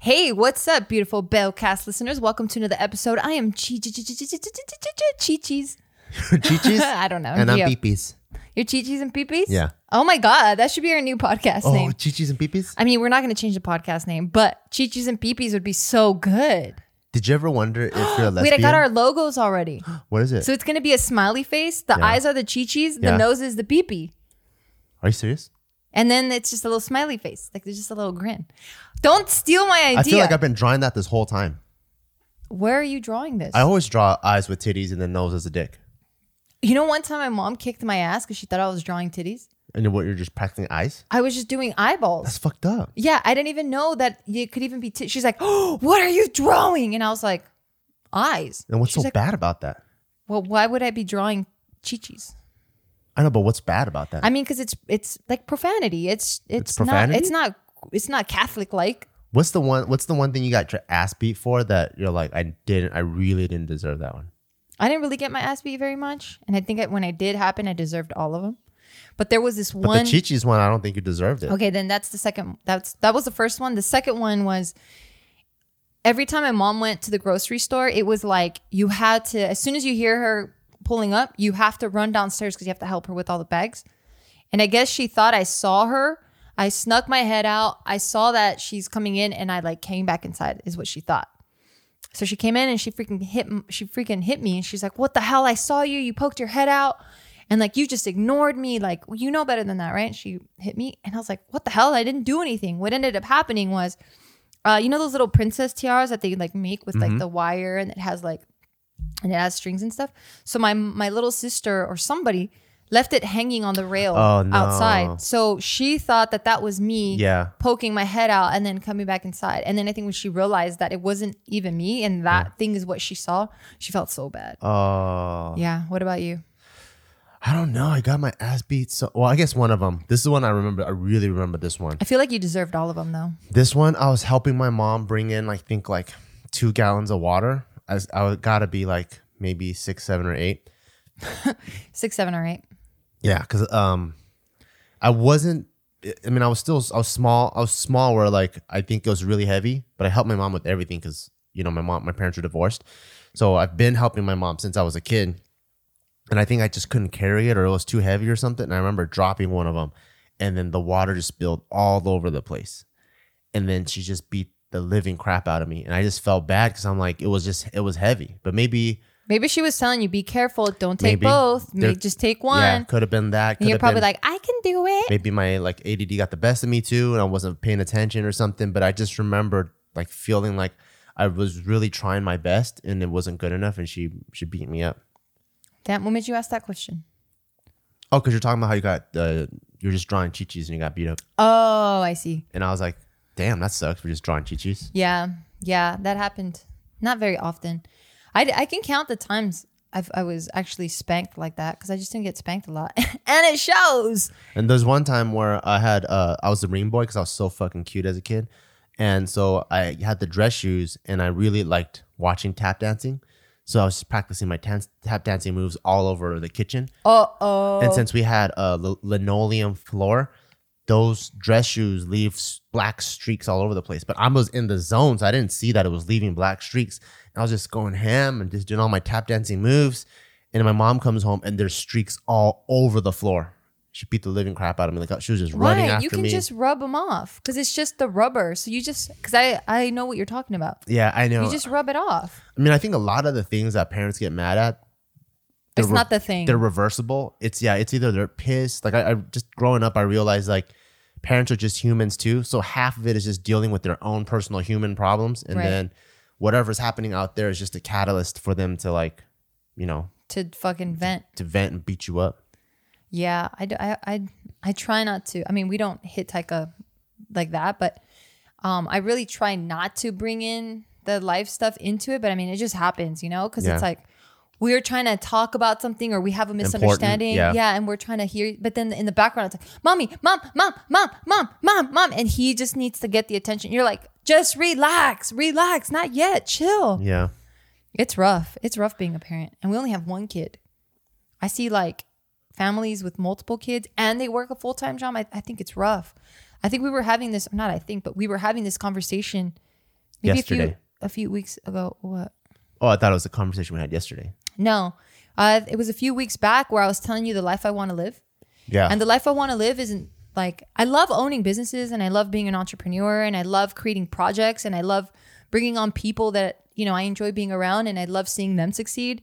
Hey, what's up, beautiful Bellcast listeners? Welcome to another episode. I am Chi-Chi's. Chi-Chi's? I don't know. And I'm Gio. Peepees. You're Chi-Chi's and Peepees? Yeah. Oh my God, that should be our new podcast name. Chi-Chi's and Peepees? I mean, we're not going to change the podcast name, but Chi-Chi's and Peepees would be so good. Did you ever wonder if you're a lesbian? Wait, I got our logos already. What is it? So it's going to be a smiley face. The Yeah. eyes are the Chi-Chi's. The Yeah. nose is the Peepee. Are you serious? And then it's just a little smiley face. Like there's just a little grin. Don't steal my idea. I feel like I've been drawing that this whole time. Where are you drawing this? I always draw eyes with titties and then nose as a dick. You know, one time my mom kicked my ass because she thought I was drawing titties. And what, you're just practicing eyes? I was just doing eyeballs. That's fucked up. Yeah, I didn't even know that it could even be. She's like, "Oh, what are you drawing?" And I was like, "Eyes." And what's She's so like, bad about that? Well, why would I be drawing Chi-Chi's? I know, but what's bad about that? I mean, because it's like profanity. It's profanity? not. It's not Catholic like. What's the one thing you got your ass beat for that you're like, I really didn't deserve that one? I didn't really get my ass beat very much, and I think when it did happen, I deserved all of them. But there was this But one. the Chi-Chi's one, I don't think you deserved it. Okay, then that's the second. That was the first one. The second one was every time my mom went to the grocery store, it was like you had to, as soon as you hear her pulling up, you have to run downstairs because you have to help her with all the bags. And I guess she thought I saw her. I snuck my head out. I saw that she's coming in, and I like came back inside. Is what she thought. So she came in and she freaking hit me, and she's like, "What the hell? I saw you. You poked your head out." And like, you just ignored me. Like, you know better than that, right? And she hit me. And I was like, what the hell? I didn't do anything. What ended up happening was, you know those little princess tiaras that they like make with like the wire and it has strings and stuff? So my little sister or somebody left it hanging on the rail outside. So she thought that was me poking my head out and then coming back inside. And then I think when she realized that it wasn't even me and that thing is what she saw, she felt so bad. Oh. Yeah. What about you? I don't know. I got my ass beat. So, well, I guess one of them. This is one I remember. I really remember this one. I feel like you deserved all of them, though. This one, I was helping my mom bring in, I think, like 2 gallons of water. I gotta be like maybe 6, 7, or 8. 6, 7, or 8. Yeah, because I wasn't. I mean, I was small. I was small where like I think it was really heavy, but I helped my mom with everything because my parents were divorced, so I've been helping my mom since I was a kid. And I think I just couldn't carry it or it was too heavy or something. And I remember dropping one of them and then the water just spilled all over the place. And then she just beat the living crap out of me. And I just felt bad because I'm like, it was heavy. But maybe she was telling you, be careful. Don't take both. Just take one. Yeah, could have been that. And you're probably like, I can do it. Maybe my like ADD got the best of me too. And I wasn't paying attention or something. But I just remembered like feeling like I was really trying my best and it wasn't good enough. And she beat me up. Damn, when did you ask that question? Oh, because you're talking about how you got, you're just drawing Chi-Chi's and you got beat up. Oh, I see. And I was like, damn, that sucks for just drawing Chi-Chi's. Yeah, that happened. Not very often. I can count the times I was actually spanked like that because I just didn't get spanked a lot. And it shows. And there's one time where I was the ring boy because I was so fucking cute as a kid. And so I had the dress shoes and I really liked watching tap dancing. So I was just practicing my tap dancing moves all over the kitchen. And since we had a linoleum floor, those dress shoes leave black streaks all over the place. But I was in the zone, so I didn't see that it was leaving black streaks. And I was just going ham and just doing all my tap dancing moves. And then my mom comes home and there's streaks all over the floor. She beat the living crap out of me. Like she was just running after me. You can just rub them off because it's just the rubber. So you just, because I know what you're talking about. Yeah, I know. You just rub it off. I mean, I think a lot of the things that parents get mad at, it's not the thing. They're reversible. It's either they're pissed. Like I just growing up, I realized like parents are just humans too. So half of it is just dealing with their own personal human problems. And then whatever's happening out there is just a catalyst for them to like, to fucking vent. To vent and beat you up. Yeah, I try not to. I mean, we don't hit Taika like that, but I really try not to bring in the life stuff into it. But I mean, it just happens, because it's like we're trying to talk about something or we have a misunderstanding. And we're trying to hear. But then in the background, it's like, mommy, mom, and he just needs to get the attention. You're like, just relax, not yet, chill. Yeah, it's rough. It's rough being a parent, and we only have one kid. I see like families with multiple kids and they work a full-time job. I think it's rough. I think we were having this, not I think, but we were having this conversation Maybe Yesterday. a few weeks ago. What? Oh, I thought it was a conversation we had yesterday. No, it was a few weeks back where I was telling you the life I want to live. Yeah. And the life I want to live isn't like, I love owning businesses and I love being an entrepreneur and I love creating projects and I love bringing on people that, I enjoy being around and I love seeing them succeed.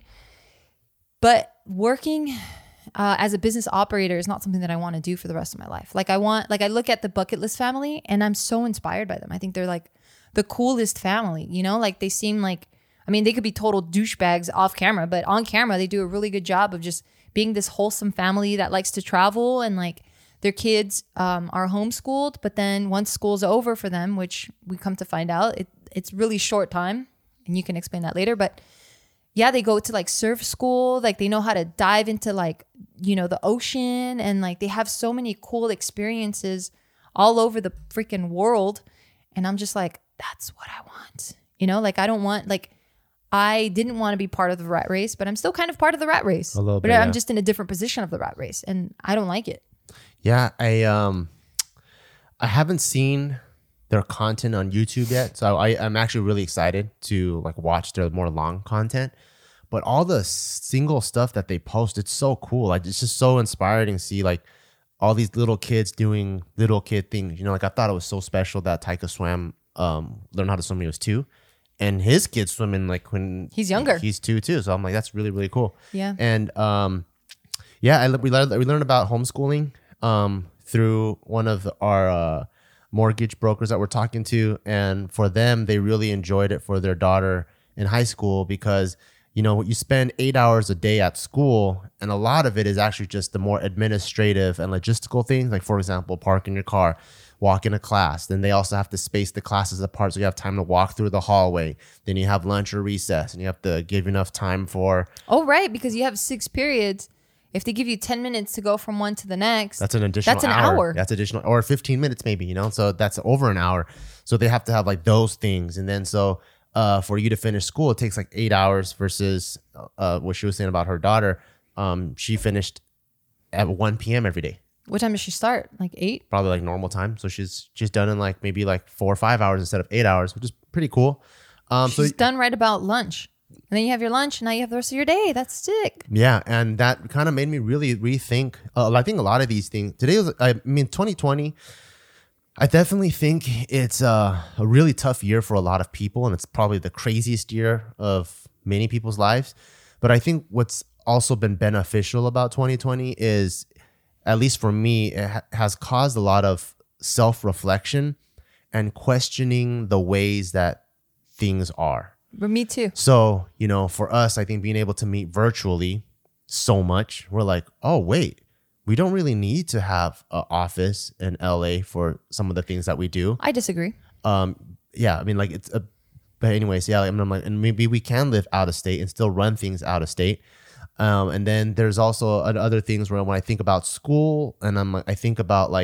But working as a business operator is not something that I want to do for the rest of my life. I look at the Bucket List family and I'm so inspired by them. I think they're like the coolest family, they seem like, they could be total douchebags off camera, but on camera, they do a really good job of just being this wholesome family that likes to travel and their kids are homeschooled. But then once school's over for them, which we come to find out, it's really short time and you can explain that later. But yeah, they go to surf school. They know how to dive into the ocean and they have so many cool experiences all over the freaking world. And I'm just like, that's what I want. I don't want I didn't want to be part of the rat race, but I'm still kind of part of the rat race. A little but bit, I'm yeah. just in a different position of the rat race and I don't like it. Yeah, I haven't seen their content on YouTube yet, so I'm actually really excited to watch their more long content. But all the single stuff that they post, it's so cool. It's just so inspiring to see all these little kids doing little kid things. I thought it was so special that Taika swam, learned how to swim when he was 2. And his kid's swimming when he's younger. He's 2 too. So I'm like, that's really, really cool. Yeah. And we learned about homeschooling through one of our mortgage brokers that we're talking to. And for them, they really enjoyed it for their daughter in high school because, you spend 8 hours a day at school. And a lot of it is actually just the more administrative and logistical things. For example, parking your car, walk into class. Then they also have to space the classes apart so you have time to walk through the hallway. Then you have lunch or recess and you have to give enough time for... Oh, right, because you have 6 periods. If they give you 10 minutes to go from one to the next... That's an additional That's an hour. That's additional... Or 15 minutes maybe, So that's over an hour. So they have to have those things. And then so for you to finish school, it takes 8 hours versus what she was saying about her daughter. She finished at 1 p.m. every day. What time does she start? 8? Probably normal time. So she's done in maybe 4 or 5 hours instead of 8 hours, which is pretty cool. She's done right about lunch. And then you have your lunch and now you have the rest of your day. That's sick. Yeah. And that kind of made me really rethink. I think a lot of these things today 2020, I definitely think it's a really tough year for a lot of people. And it's probably the craziest year of many people's lives. But I think what's also been beneficial about 2020 is, at least for me, it has caused a lot of self-reflection and questioning the ways that things are. But me too. So, for us, I think being able to meet virtually so much, we're like, oh, wait, we don't really need to have an office in LA for some of the things that we do. I disagree. Yeah, but anyways, yeah, I'm like, and maybe we can live out of state and still run things out of state. And then there's also other things where when I think about school and I think about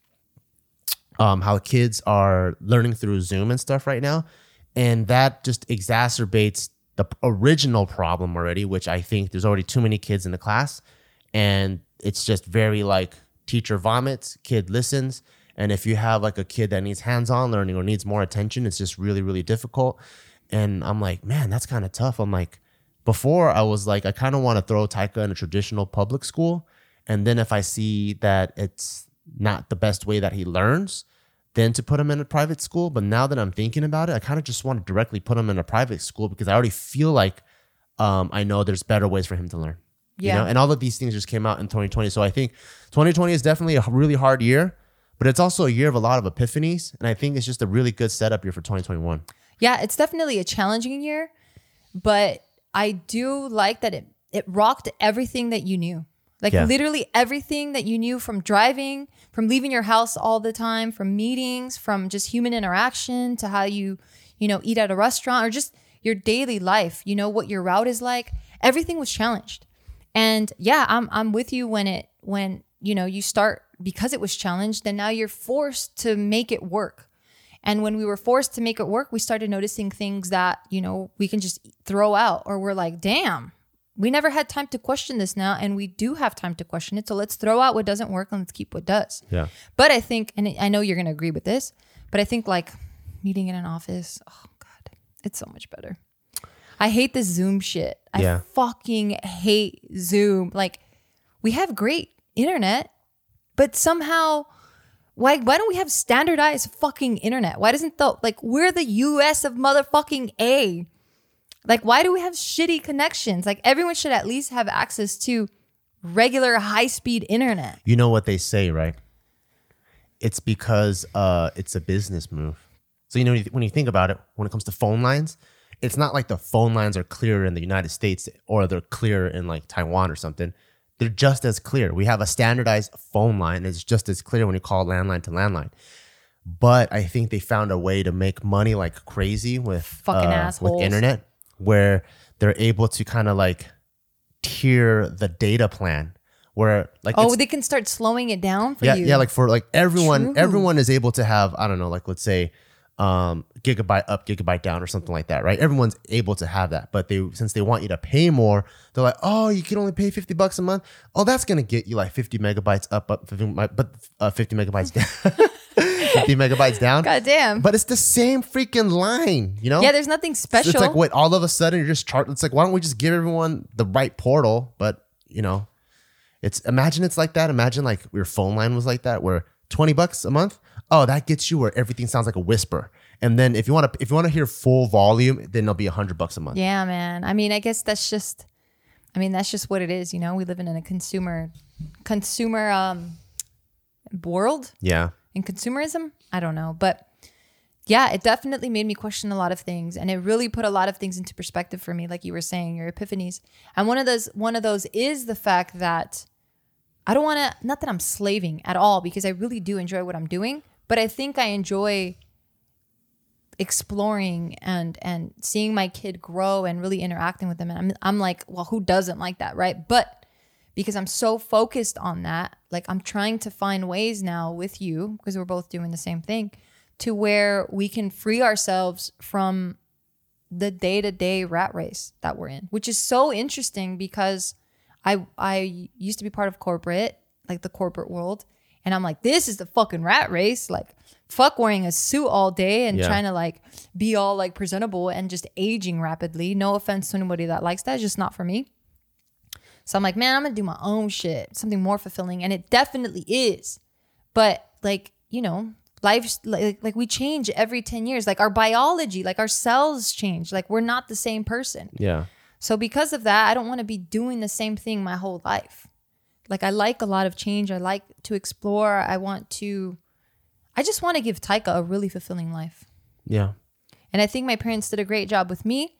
how kids are learning through Zoom and stuff right now. And that just exacerbates the original problem already, which I think there's already too many kids in the class. And it's just very teacher vomits, kid listens. And if you have a kid that needs hands-on learning or needs more attention, it's just really, really difficult. And I'm like, man, that's kind of tough. I'm like, before I was I kind of want to throw Taika in a traditional public school. And then if I see that it's not the best way that he learns, then to put him in a private school. But now that I'm thinking about it, I kind of just want to directly put him in a private school because I already feel I know there's better ways for him to learn. Yeah. And all of these things just came out in 2020. So I think 2020 is definitely a really hard year, but it's also a year of a lot of epiphanies. And I think it's just a really good setup year for 2021. Yeah, it's definitely a challenging year, but I do like that it rocked everything that you knew. Literally everything that you knew, from driving, from leaving your house all the time, from meetings, from just human interaction to how you eat at a restaurant or just your daily life, what your route is like. Everything was challenged. And yeah, I'm with you when you start, because it was challenged, then now you're forced to make it work. And when we were forced to make it work, we started noticing things that, we can just throw out, or we're like, damn, we never had time to question this now. And we do have time to question it. So let's throw out what doesn't work and let's keep what does. Yeah. But I think, and I know you're going to agree with this, but I think meeting in an office, oh God, It's so much better. I hate this Zoom shit. Yeah. I fucking hate Zoom. Like, we have great internet, but somehow, why don't we have standardized fucking internet? Why doesn't we're the US of motherfucking A. Like, why do we have shitty connections? Like, everyone should at least have access to regular high-speed internet. You know what they say, right? It's because it's a business move. So, you know, when you think about it, when it comes to phone lines, it's not like the phone lines are clearer in the United States or they're clearer in like Taiwan or something. They're just as clear. We have a standardized phone line. It's just as clear when you call landline to landline. But I think they found a way to make money like crazy with fucking assholes with internet, where they're able to kind of like tier the data plan. Where like they can start slowing it down for you. Yeah, like for like everyone, True. everyone is able to have, I don't know, like let's say gigabyte up, gigabyte down or something like that, right? Everyone's able to have that. But since they want you to pay more, they're like, oh, you can only pay $50 a month. Oh, that's gonna get you like 50 megabytes up, 50 megabytes down. 50 megabytes down. God damn. But it's the same freaking line, you know? Yeah, there's nothing special. It's like, wait, all of a sudden you're just it's like, why don't we just give everyone the right portal? But you know, imagine it's like that. Imagine like your phone line was like that, where $20 a month. Oh, that gets you where everything sounds like a whisper. And then if you want to hear full volume, then it'll be $100 a month. Yeah, man. I mean, I guess that's just what it is. You know, we live in a consumer world. Yeah. And consumerism. I don't know, but yeah, it definitely made me question a lot of things, and it really put a lot of things into perspective for me. Like you were saying, your epiphanies, and one of those is the fact that I don't want to. Not that I'm slaving at all, because I really do enjoy what I'm doing, but I think I enjoy exploring and seeing my kid grow and really interacting with them. And I'm like, well, who doesn't like that, right? But because I'm so focused on that, like I'm trying to find ways now with you, because we're both doing the same thing, to where we can free ourselves from the day-to-day rat race that we're in, which is so interesting because I used to be part of corporate, like the corporate world. And I'm like, this is the fucking rat race. Like, fuck wearing a suit all day and trying to like be all like presentable and just aging rapidly. No offense to anybody that likes that. It's just not for me. So I'm like, man, I'm going to do my own shit, something more fulfilling. And it definitely is. But like, you know, life's like we change every 10 years. Like our biology, like our cells change. Like we're not the same person. Yeah. So because of that, I don't want to be doing the same thing my whole life. Like I like a lot of change. I like to explore. I just want to give Taika a really fulfilling life. Yeah. And I think my parents did a great job with me,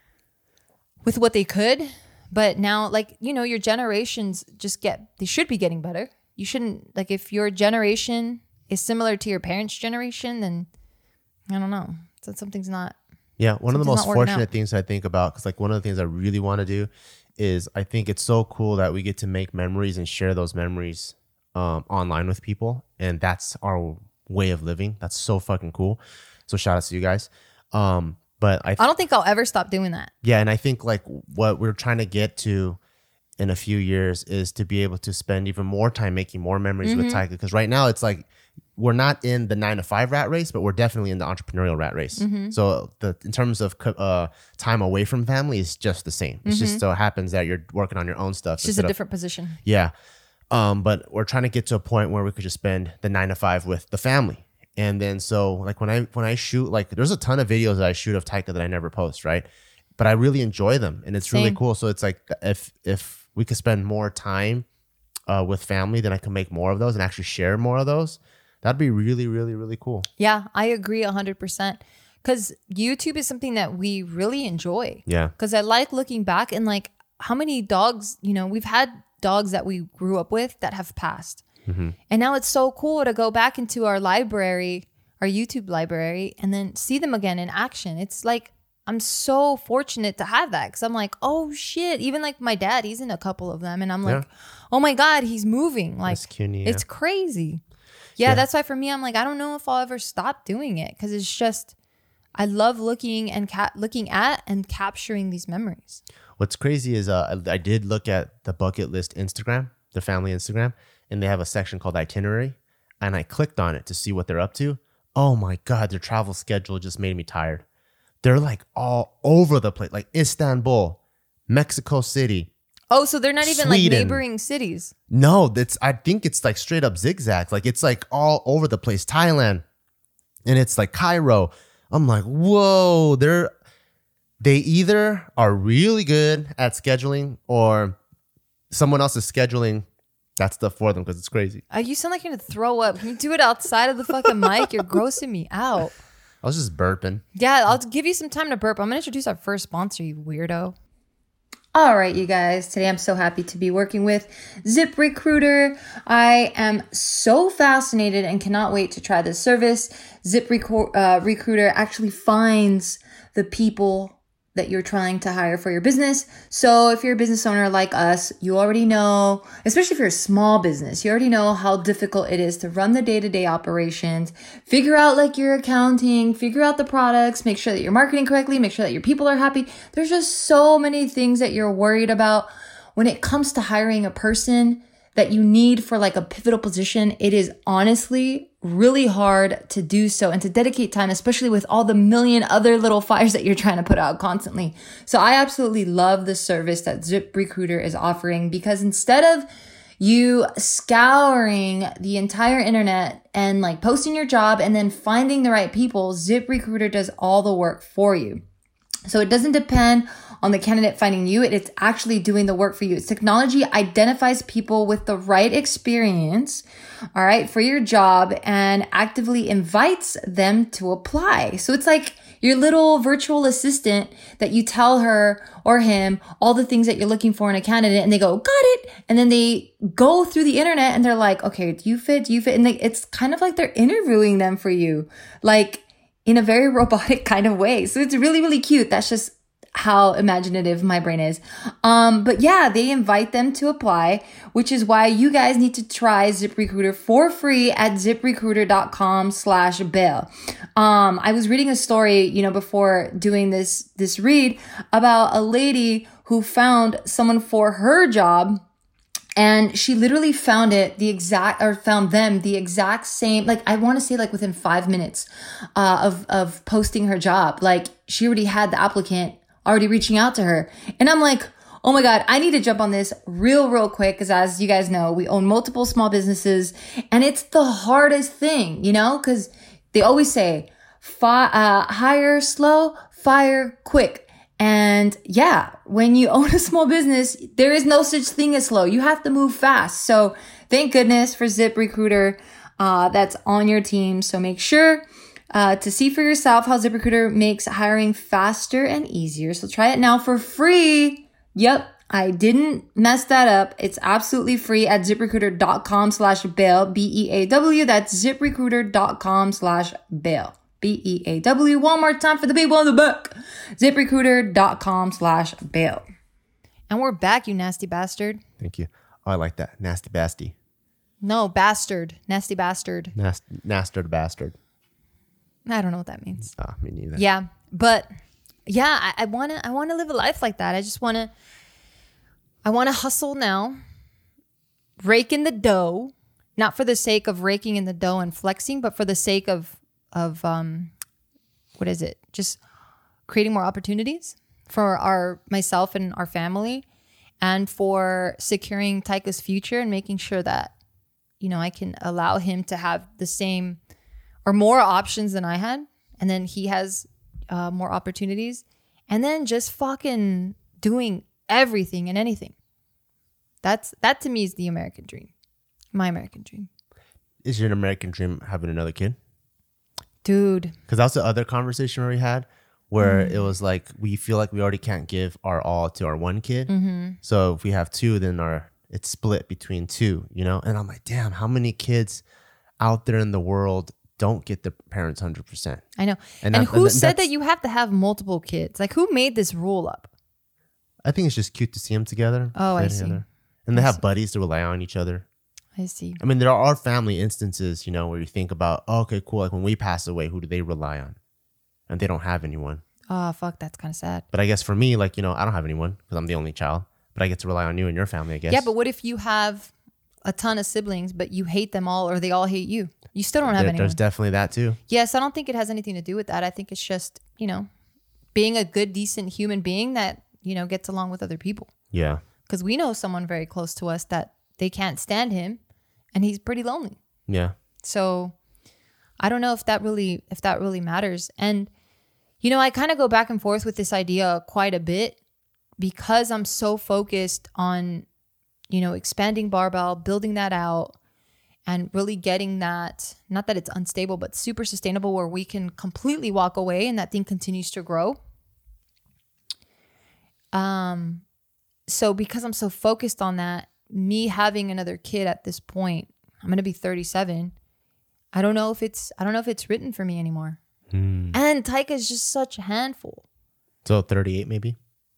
with what they could. But now, like, you know, your generations they should be getting better. You shouldn't, like, if your generation is similar to your parents' generation, then I don't know. So something's not. Yeah. One of the most fortunate out. things I think about, because like one of the things I really want to do is I think it's so cool that we get to make memories and share those memories online with people. And that's our way of living. That's so fucking cool. So shout out to you guys. But I don't think I'll ever stop doing that. Yeah. And I think like what we're trying to get to in a few years is to be able to spend even more time making more memories with Taika. Because right now it's like, we're not in the 9-to-5 rat race, but we're definitely in the entrepreneurial rat race. So in terms of time away from family is just the same. It just so happens that you're working on your own stuff. It's just a different position. Yeah. But we're trying to get to a point where we could just spend the 9-to-5 with the family. And then so like when I shoot, like there's a ton of videos that I shoot of Taika that I never post, right? But I really enjoy them and it's really cool. So it's like if we could spend more time with family, then I can make more of those and actually share more of those. That'd be really, really, really cool. Yeah, I agree 100%. Because YouTube is something that we really enjoy. Yeah. Because I like looking back and like how many dogs, you know, we've had dogs that we grew up with that have passed. And now it's so cool to go back into our library, our YouTube library, and then see them again in action. It's like, I'm so fortunate to have that because I'm like, oh shit. Even like my dad, he's in a couple of them. And I'm like, oh my God, he's moving. Like, it's crazy. Yeah, that's why for me, I'm like, I don't know if I'll ever stop doing it because it's just, I love looking at and capturing these memories. What's crazy is I did look at the bucket list Instagram, the family Instagram, and they have a section called itinerary. And I clicked on it to see what they're up to. Oh my God, their travel schedule just made me tired. they're like all over the place, like Istanbul, Mexico City. Oh, so they're not even like Sweden. neighboring cities. No, I think it's like straight up zigzag. Like it's like all over the place. Thailand, and it's like Cairo. I'm like, whoa, they either are really good at scheduling or someone else is scheduling that stuff for them because it's crazy. You sound like you're gonna throw up. Can you do it outside of the fucking mic? You're grossing me out. I was just burping. Yeah, I'll give you some time to burp. I'm gonna introduce our first sponsor, you weirdo. All right, you guys. Today I'm so happy to be working with ZipRecruiter. I am so fascinated and cannot wait to try this service. ZipRecruiter actually finds the people that you're trying to hire for your business. So if you're a business owner like us, you already know, especially if you're a small business, you already know how difficult it is to run the day-to-day operations, figure out like your accounting, figure out the products, make sure that you're marketing correctly, make sure that your people are happy. There's just so many things that you're worried about when it comes to hiring a person that you need for like a pivotal position. It is honestly really hard to do so and to dedicate time, especially with all the million other little fires that you're trying to put out constantly. So I absolutely love the service that ZipRecruiter is offering, because instead of you scouring the entire internet and like posting your job and then finding the right people, ZipRecruiter does all the work for you. So it doesn't depend on the candidate finding you. It's actually doing the work for you. Its technology identifies people with the right experience, all right, for your job and actively invites them to apply. So it's like your little virtual assistant that you tell her or him all the things that you're looking for in a candidate, and they go, got it. And then they go through the internet and they're like, okay, do you fit? And it's kind of like they're interviewing them for you, like in a very robotic kind of way. So it's really, really cute. That's just how imaginative my brain is. But yeah, they invite them to apply, which is why you guys need to try ZipRecruiter for free at ziprecruiter.com/bail. I was reading a story, before doing this read about a lady who found someone for her job. And she literally found them the exact same, like I want to say like within 5 minutes of posting her job. Like she already had the applicant already reaching out to her. And I'm like, oh my God, I need to jump on this real quick. Because as you guys know, we own multiple small businesses and it's the hardest thing, because they always say, hire slow, fire quick. And yeah, when you own a small business, there is no such thing as slow. You have to move fast. So thank goodness for ZipRecruiter that's on your team. So make sure to see for yourself how ZipRecruiter makes hiring faster and easier. So try it now for free. Yep, I didn't mess that up. It's absolutely free at ZipRecruiter.com/bail, BEAW. That's ZipRecruiter.com/bail. BEAW. One more time for the people in the book. ZipRecruiter.com/bail. And we're back, you nasty bastard. Thank you. Oh, I like that. Nasty basti. No, bastard. Nasty bastard. Nastard bastard. I don't know what that means. Oh, me neither. Yeah, but yeah, I wanna live a life like that. I wanna hustle now, rake in the dough, not for the sake of raking in the dough and flexing, but for the sake of what is it? Just creating more opportunities for myself and our family, and for securing Taika's future and making sure that, I can allow him to have the same or more options than I had. And then he has more opportunities, and then just fucking doing everything and anything. That to me is the American dream. My American dream. Is your American dream having another kid? Dude. Because that's the other conversation we had where it was like, we feel like we already can't give our all to our one kid. Mm-hmm. So if we have two, then it's split between two, And I'm like, damn, how many kids out there in the world don't get their parents 100%? I know. And who said that you have to have multiple kids? Like, who made this rule up? I think it's just cute to see them together. Oh, I see. And they have buddies to rely on each other. I see. I mean, there are family instances, where you think about, oh, okay, cool. Like when we pass away, who do they rely on? And they don't have anyone. Oh, fuck. That's kind of sad. But I guess for me, like, I don't have anyone because I'm the only child. But I get to rely on you and your family, I guess. Yeah, but what if you have a ton of siblings, but you hate them all, or they all hate you? You still don't have anyone. There's definitely that too. Yes, I don't think it has anything to do with that. I think it's just, being a good, decent human being that, you know, gets along with other people. Yeah. Because we know someone very close to us that they can't stand him and he's pretty lonely. Yeah. So I don't know if that really matters. And, you know, I kind of go back and forth with this idea quite a bit because I'm so focused on, you know, expanding Barbell, building that out, and really getting that, not that it's unstable, but super sustainable where we can completely walk away and that thing continues to grow. So because I'm so focused on that, me having another kid at this point, I'm going to be 37. I don't know if it's written for me anymore. And Taika is just such a handful. So 38 maybe?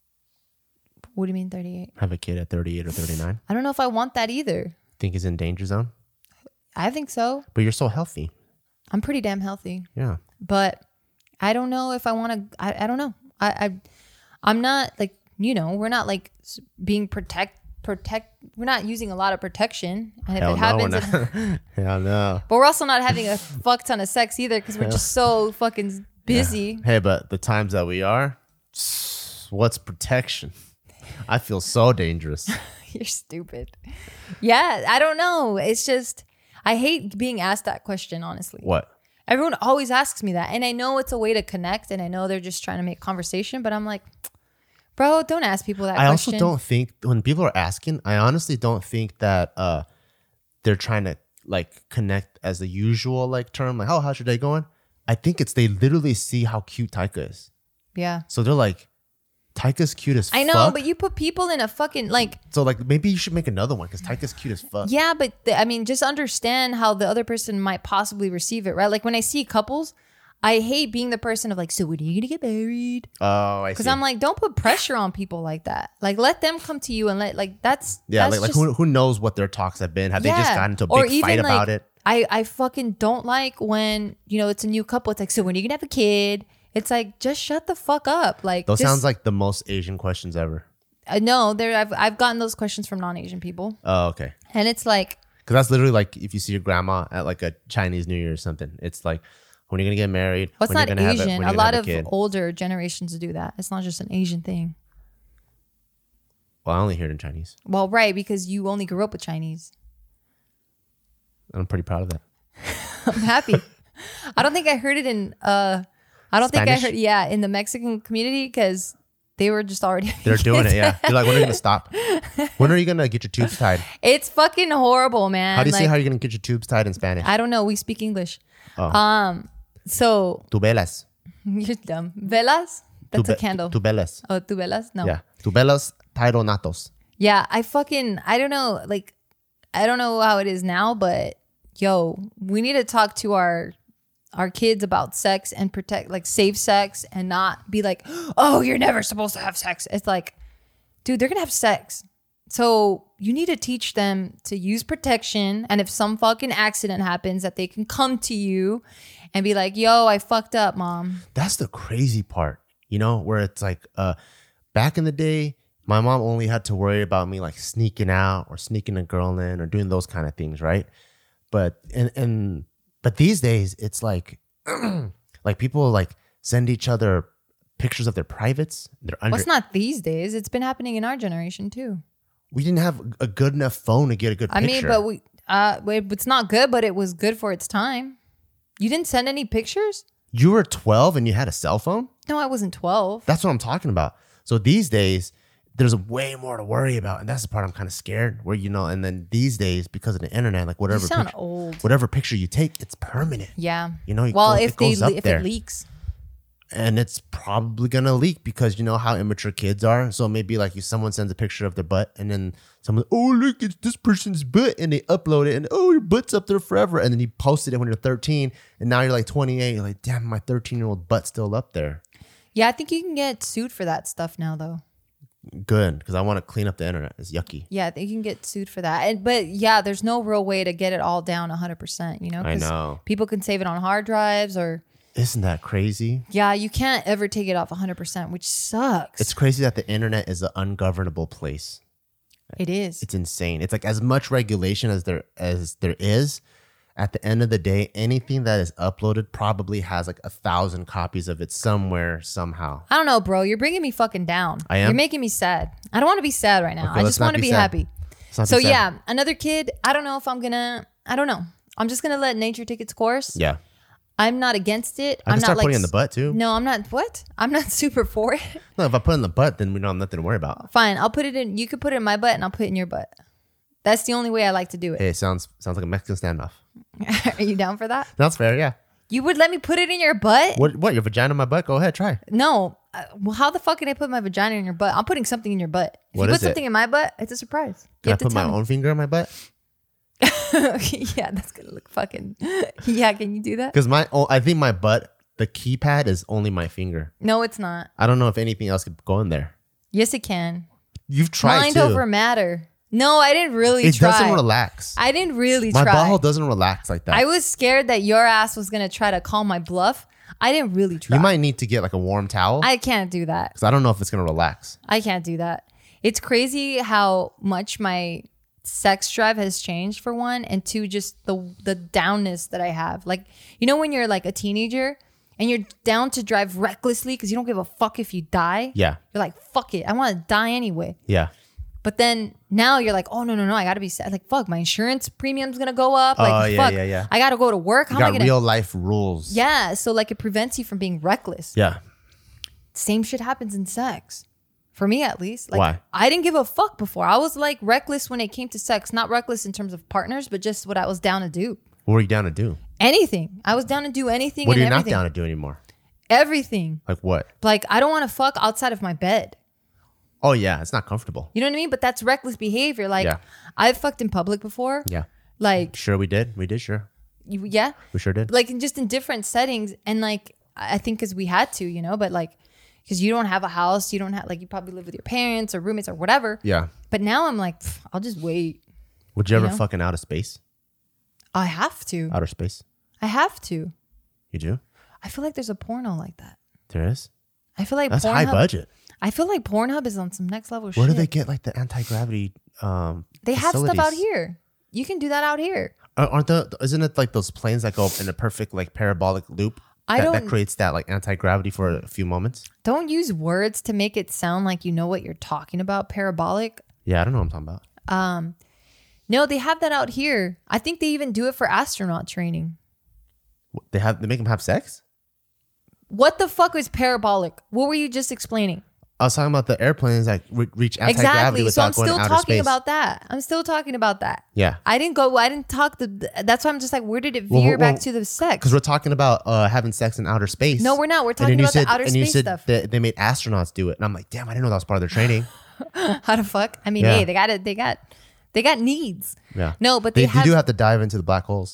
What do you mean 38? Have a kid at 38 or 39? I don't know if I want that either. Think he's in danger zone? I think so. But you're so healthy. I'm pretty damn healthy. Yeah. But I don't know if I want to, I don't know. I'm not like, you know, we're not like being protect. We're not using a lot of protection. And if Hell it happens, Hell no. but we're also not having a fuck ton of sex either because we're just so fucking busy. Hey, but the times that we are, what's protection? I feel so dangerous. You're stupid. Yeah, I don't know. It's just, I hate being asked that question, honestly. What? Everyone always asks me that. And I know it's a way to connect and I know they're just trying to make conversation, but I'm like, bro, don't ask people that question. I also don't think, when people are asking, I honestly don't think that they're trying to like connect as the usual like term, like, oh, how's your day going? I think it's they literally see how cute Taika is. Yeah. So they're like, Taika's cute as fuck. I know, but you put people in a fucking like. So like maybe you should make another one because Taika's cute as fuck. Yeah, but I mean, just understand how the other person might possibly receive it, right? Like when I see couples, I hate being the person of like, so when are you gonna get married? Oh, I see. Because I'm like, don't put pressure on people like that. Like, let them come to you and let that's yeah, that's like just, who knows what their talks have been? Have they just gotten into a big fight about it? I fucking don't like when, you know, it's a new couple. It's like, so when are you gonna have a kid? It's like, just shut the fuck up. Like, those sounds like the most Asian questions ever. No, I've gotten those questions from non-Asian people, Oh, okay. and it's like, Because that's literally like if you see your grandma at like a Chinese New Year or something. It's like, when are you gonna get married? what's When not you're gonna have Asian? when A you're gonna lot have of kid? older generations do that. It's not just an Asian thing. Well, I only hear it in Chinese. Well, right, because you only grew up with Chinese. I'm pretty proud of that. I'm happy. I don't think I heard it in Spanish? in the Mexican community because they were just already They're doing it, yeah. They're like, when are you gonna stop? When are you gonna get your tubes tied? It's fucking horrible, man. How do you say Like, how you're gonna get your tubes tied in Spanish? I don't know. We speak English. Oh. So Tubelas. you're dumb. Velas? That's a candle. Tubelas. Oh, tu velas? No. Yeah. Tubelas tyronatos. Yeah, I don't know. Like, I don't know how it is now, but yo, we need to talk to our kids about sex and protect, like, safe sex and not be like, oh, you're never supposed to have sex. It's like, dude, they're gonna have sex. So you need to teach them to use protection. And if some fucking accident happens, that they can come to you and be like, yo, I fucked up, mom. That's the crazy part, you know, where it's like, back in the day, my mom only had to worry about me like sneaking out or sneaking a girl in or doing those kind of things, right? But but these days it's like like people like send each other pictures of their privates. Well, it's not these days. It's been happening in our generation too. We didn't have a good enough phone to get a good picture. I mean, but it's not good, but it was good for its time. You didn't send any pictures? You were 12 and you had a cell phone? No, I wasn't 12. That's what I'm talking about. So these days, there's way more to worry about. And that's the part I'm kind of scared where, you know, and then these days, because of the internet, like You sound old. whatever picture you take, it's permanent. Yeah. You know, well, it goes up if there. it leaks. And it's probably going to leak because you know how immature kids are. So maybe like if someone sends a picture of their butt and then someone, oh, look, it's this person's butt. And they upload it and, oh, your butt's up there forever. And then you posted it when you're 13 and now you're like 28. You're like, damn, my 13-year-old butt's still up there. Yeah, I think you can get sued for that stuff now, though. Good, because I want to clean up the internet. It's yucky. Yeah, you can get sued for that. But yeah, there's no real way to get it all down 100%, you know? I 'Cause know. people can save it on hard drives or... Isn't that crazy? Yeah, you can't ever take it off 100%, which sucks. It's crazy that the internet is an ungovernable place. It is. It's insane. It's like as much regulation as there is, at the end of the day, anything that is uploaded probably has like 1,000 copies of it somewhere, somehow. I don't know, bro. You're bringing me fucking down. I am? You're making me sad. I don't want to be sad right now. Okay, I let's just not want to be be sad. happy. Let's not So be sad. yeah, another kid. I don't know if I'm gonna. I don't know. I'm just gonna let nature take its course. Yeah. I'm not against it. I can I'm not start like putting it in the butt too. No, I'm not. What? I'm not super for it. No, if I put it in the butt, then we don't have nothing to worry about. Fine. I'll put it in. You could put it in my butt, and I'll put it in your butt. That's the only way I like to do it. Hey, it sounds like a Mexican standoff. Are you down for that? That's fair, yeah. You would let me put it in your butt? What? Your vagina in my butt? Go ahead, try. No. Well, how the fuck can I put my vagina in your butt? I'm putting something in your butt. If What you is put it? something in my butt, it's a surprise. Can I put my own finger in my butt? Yeah, that's gonna look fucking. Yeah, can you do that? Because I think my butt, the keypad is only my finger. No, it's not. I don't know if anything else could go in there. Yes, it can. You've tried Mind too. over matter. No, I didn't really It try. doesn't relax. I didn't really My try. butthole doesn't relax like that. I was scared that your ass was gonna try to call my bluff. I didn't really try. You might need to get like a warm towel I can't do that. because I don't know if it's gonna relax. I can't do that. It's crazy how much my sex drive has changed, for one, and two, just the downness that I have. Like, you know, when you're like a teenager and you're down to drive recklessly because you don't give a fuck if you die. Yeah, You're like, fuck it, I want to die anyway. yeah. But then now you're like, oh no, I gotta be sad. Like, fuck, my insurance premium's gonna go up. Like, Oh, yeah, fuck, yeah. I gotta go to work. How You am I got gonna? real life rules. Yeah, so like it prevents you from being reckless. Yeah. Same shit happens in sex. For me, at least. Like, Why? I didn't give a fuck before. I was like reckless when it came to sex. Not reckless in terms of partners, but just what I was down to do. What were you down to do? Anything. I was down to do anything. What are and you not everything. down to do anymore? Everything. Like what? Like, I don't want to fuck outside of my bed. Oh yeah, it's not comfortable. You know what I mean? But that's reckless behavior. Like, Yeah. I've fucked in public before. Yeah. Like, Sure, we did. We did. Sure, yeah. we sure did. Like, just in different settings. And like, I think because we had to, you know, but like, because you don't have a house, you don't have, like, you probably live with your parents or roommates or whatever. Yeah. But now I'm like, pff, I'll just wait. Would you ever know? fuck in outer space? I have to. Outer space? I have to. You do? I feel like there's a porno like that. There is. I feel like That's Pornhub, high budget. I feel like Pornhub is on some next level shit. Where do they get like the anti-gravity? They have stuff out facilities? here. You can do that out here. Isn't it like those planes that go in a perfect like parabolic loop? I that don't- creates that like anti-gravity for a few moments. Don't use words to make it sound like you know what you're talking about. Parabolic. Yeah, I don't know what I'm talking about. No, they have that out here. I think they even do it for astronaut training. They make them have sex? What the fuck was parabolic? What were you just explaining? I was talking about the airplanes that reach anti-gravity Exactly. So I'm without going still to outer talking space. about that. I'm still talking about that. Yeah. I didn't talk that's why I'm just like, where did it Well, veer well, back to the sex? Because we're talking about having sex in outer space. No, we're not. We're And then talking you about said, the outer and you space said stuff. that they made astronauts do it, and I'm like, damn, I didn't know that was part of their training. How the fuck? I mean, Yeah. hey, they got needs. Yeah. No, but they they do have to dive into the black holes.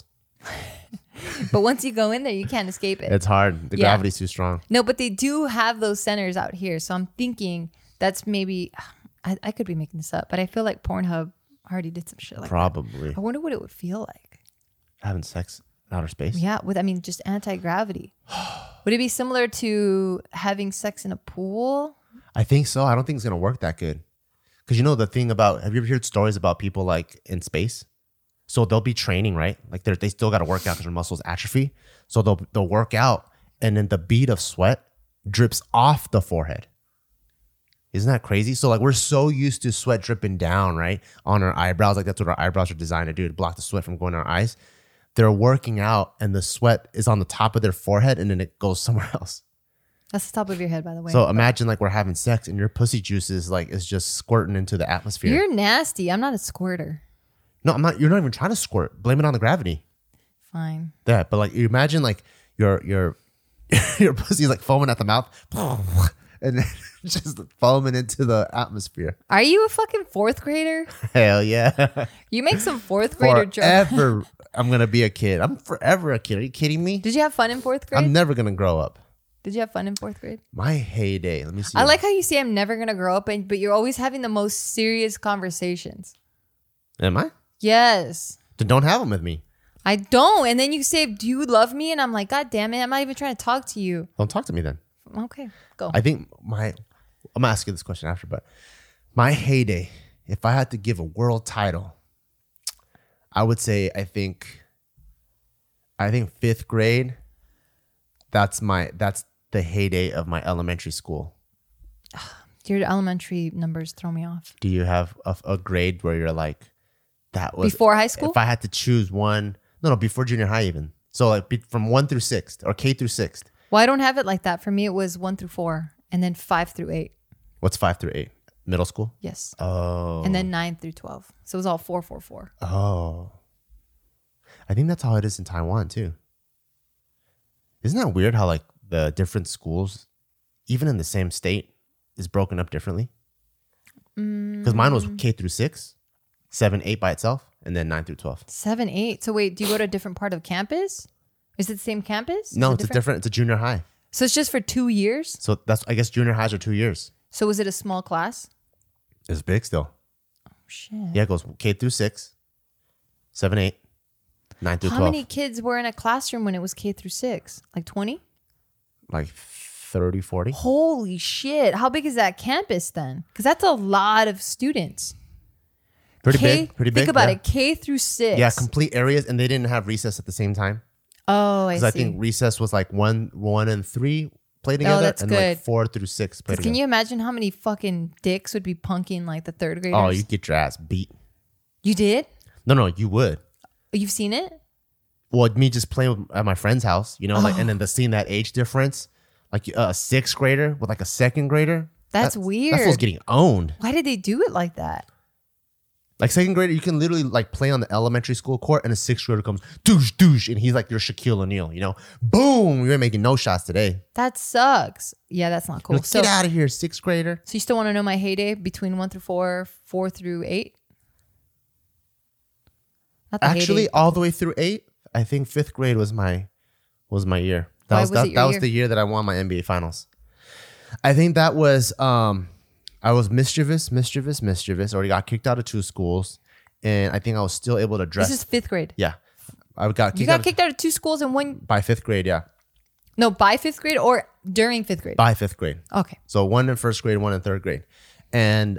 but once you go in there, you can't escape it. It's hard. The Yeah. gravity's too strong. No, but they do have those centers out here. So I'm thinking that's maybe I could be making this up, but I feel like Pornhub already did some shit like Probably that. I wonder what it would feel like. having sex in outer space. Yeah, just anti-gravity. Would it be similar to having sex in a pool? I think so. I don't think it's gonna work that good. Because you know the thing about, have you ever heard stories about people like in space? So they'll be training, right? Like they still got to work out because their muscles atrophy. So they'll work out, and then the bead of sweat drips off the forehead. Isn't that crazy? So like we're so used to sweat dripping down, right, on our eyebrows. Like that's what our eyebrows are designed to do, to block the sweat from going to our eyes. They're working out, and the sweat is on the top of their forehead, and then it goes somewhere else. That's the top of your head, by the way. So imagine like we're having sex, and your pussy juices like is just squirting into the atmosphere. You're nasty. I'm not a squirter. No, I'm not. You're not even trying to squirt. Blame it on the gravity. Fine. Yeah, but like you imagine like your your pussy like foaming at the mouth, and then just foaming into the atmosphere. Are you a fucking fourth grader? Hell yeah! You make some fourth grader jokes. Forever, I'm gonna be a kid. I'm forever a kid. Are you kidding me? Did you have fun in fourth grade? I'm never gonna grow up. Did you have fun in fourth grade? My heyday. Let me see. I like how you say I'm never gonna grow up, but you're always having the most serious conversations. Am I? Yes. Then don't have them with me. I don't. And then you say, "Do you love me?" And I'm like, "God damn it! I'm not even trying to talk to you." Don't talk to me then. Okay, go. I think I'm gonna ask you this question after, but my heyday, if I had to give a world title, I would say I think I think 5th grade. That's the heyday of my elementary school. Your elementary numbers throw me off. Do you have a grade where you're like, that was Before high school? If I had to choose one, no, before junior high even. So like from 1 through 6th or K through 6th. Well, I don't have it like that. For me, it was 1 through 4 and then 5 through 8. What's 5 through 8? Middle school? Yes. Oh. And then 9 through 12. So it was all 4, 4, 4. Oh. I think that's how it is in Taiwan too. Isn't that weird how like the different schools, even in the same state, is broken up differently? Because mine was K through 6, 7, 8 by itself, and then 9 through 12. 7, 8. So wait, do you go to a different part of campus? Is it the same campus? No, it's different. It's a junior high. So it's just for 2 years? So I guess junior highs are 2 years. So was it a small class? It's big still. Oh, shit. Yeah, it goes K through 6, 7, 8, 9 through 12. How many kids were in a classroom when it was K through 6? Like 20? Like 30, 40. Holy shit. How big is that campus then? Because that's a lot of students. Pretty big. Think about yeah. it. K through 6. Yeah, complete areas, and they didn't have recess at the same time. Oh, I see. I think recess was like 1 and 3 played together, that's and good. like 4 through 6 played together. Can you imagine how many fucking dicks would be punking like the 3rd graders? Oh, you get your ass beat. You did? No, you would. You've seen it? Well, me just playing at my friend's house, you know, like, and then seeing that age difference, like a 6th grader with like a 2nd grader. That's weird. That fool's getting owned. Why did they do it like that? Like 2nd grader, you can literally like play on the elementary school court, and a 6th grader comes douche, and he's like your Shaquille O'Neal, you know, boom, you're making no shots today. That sucks. Yeah, that's not cool. Like, get out of here, 6th grader. So you still want to know my heyday between 1 through 4, 4 through 8? Not the Actually, heyday. all the way through 8, I think 5th grade was my year. Why was it your that was year? the year that I won my NBA finals. I think that was I was mischievous. Already got kicked out of 2 schools, and I think I was still able to dress. This is 5th grade. Yeah, I got kicked You got kicked out of 2 schools and one. by 5th grade. Yeah, No, by 5th grade or during 5th grade? by 5th grade. Okay. So 1 in 1st grade, 1 in 3rd grade, and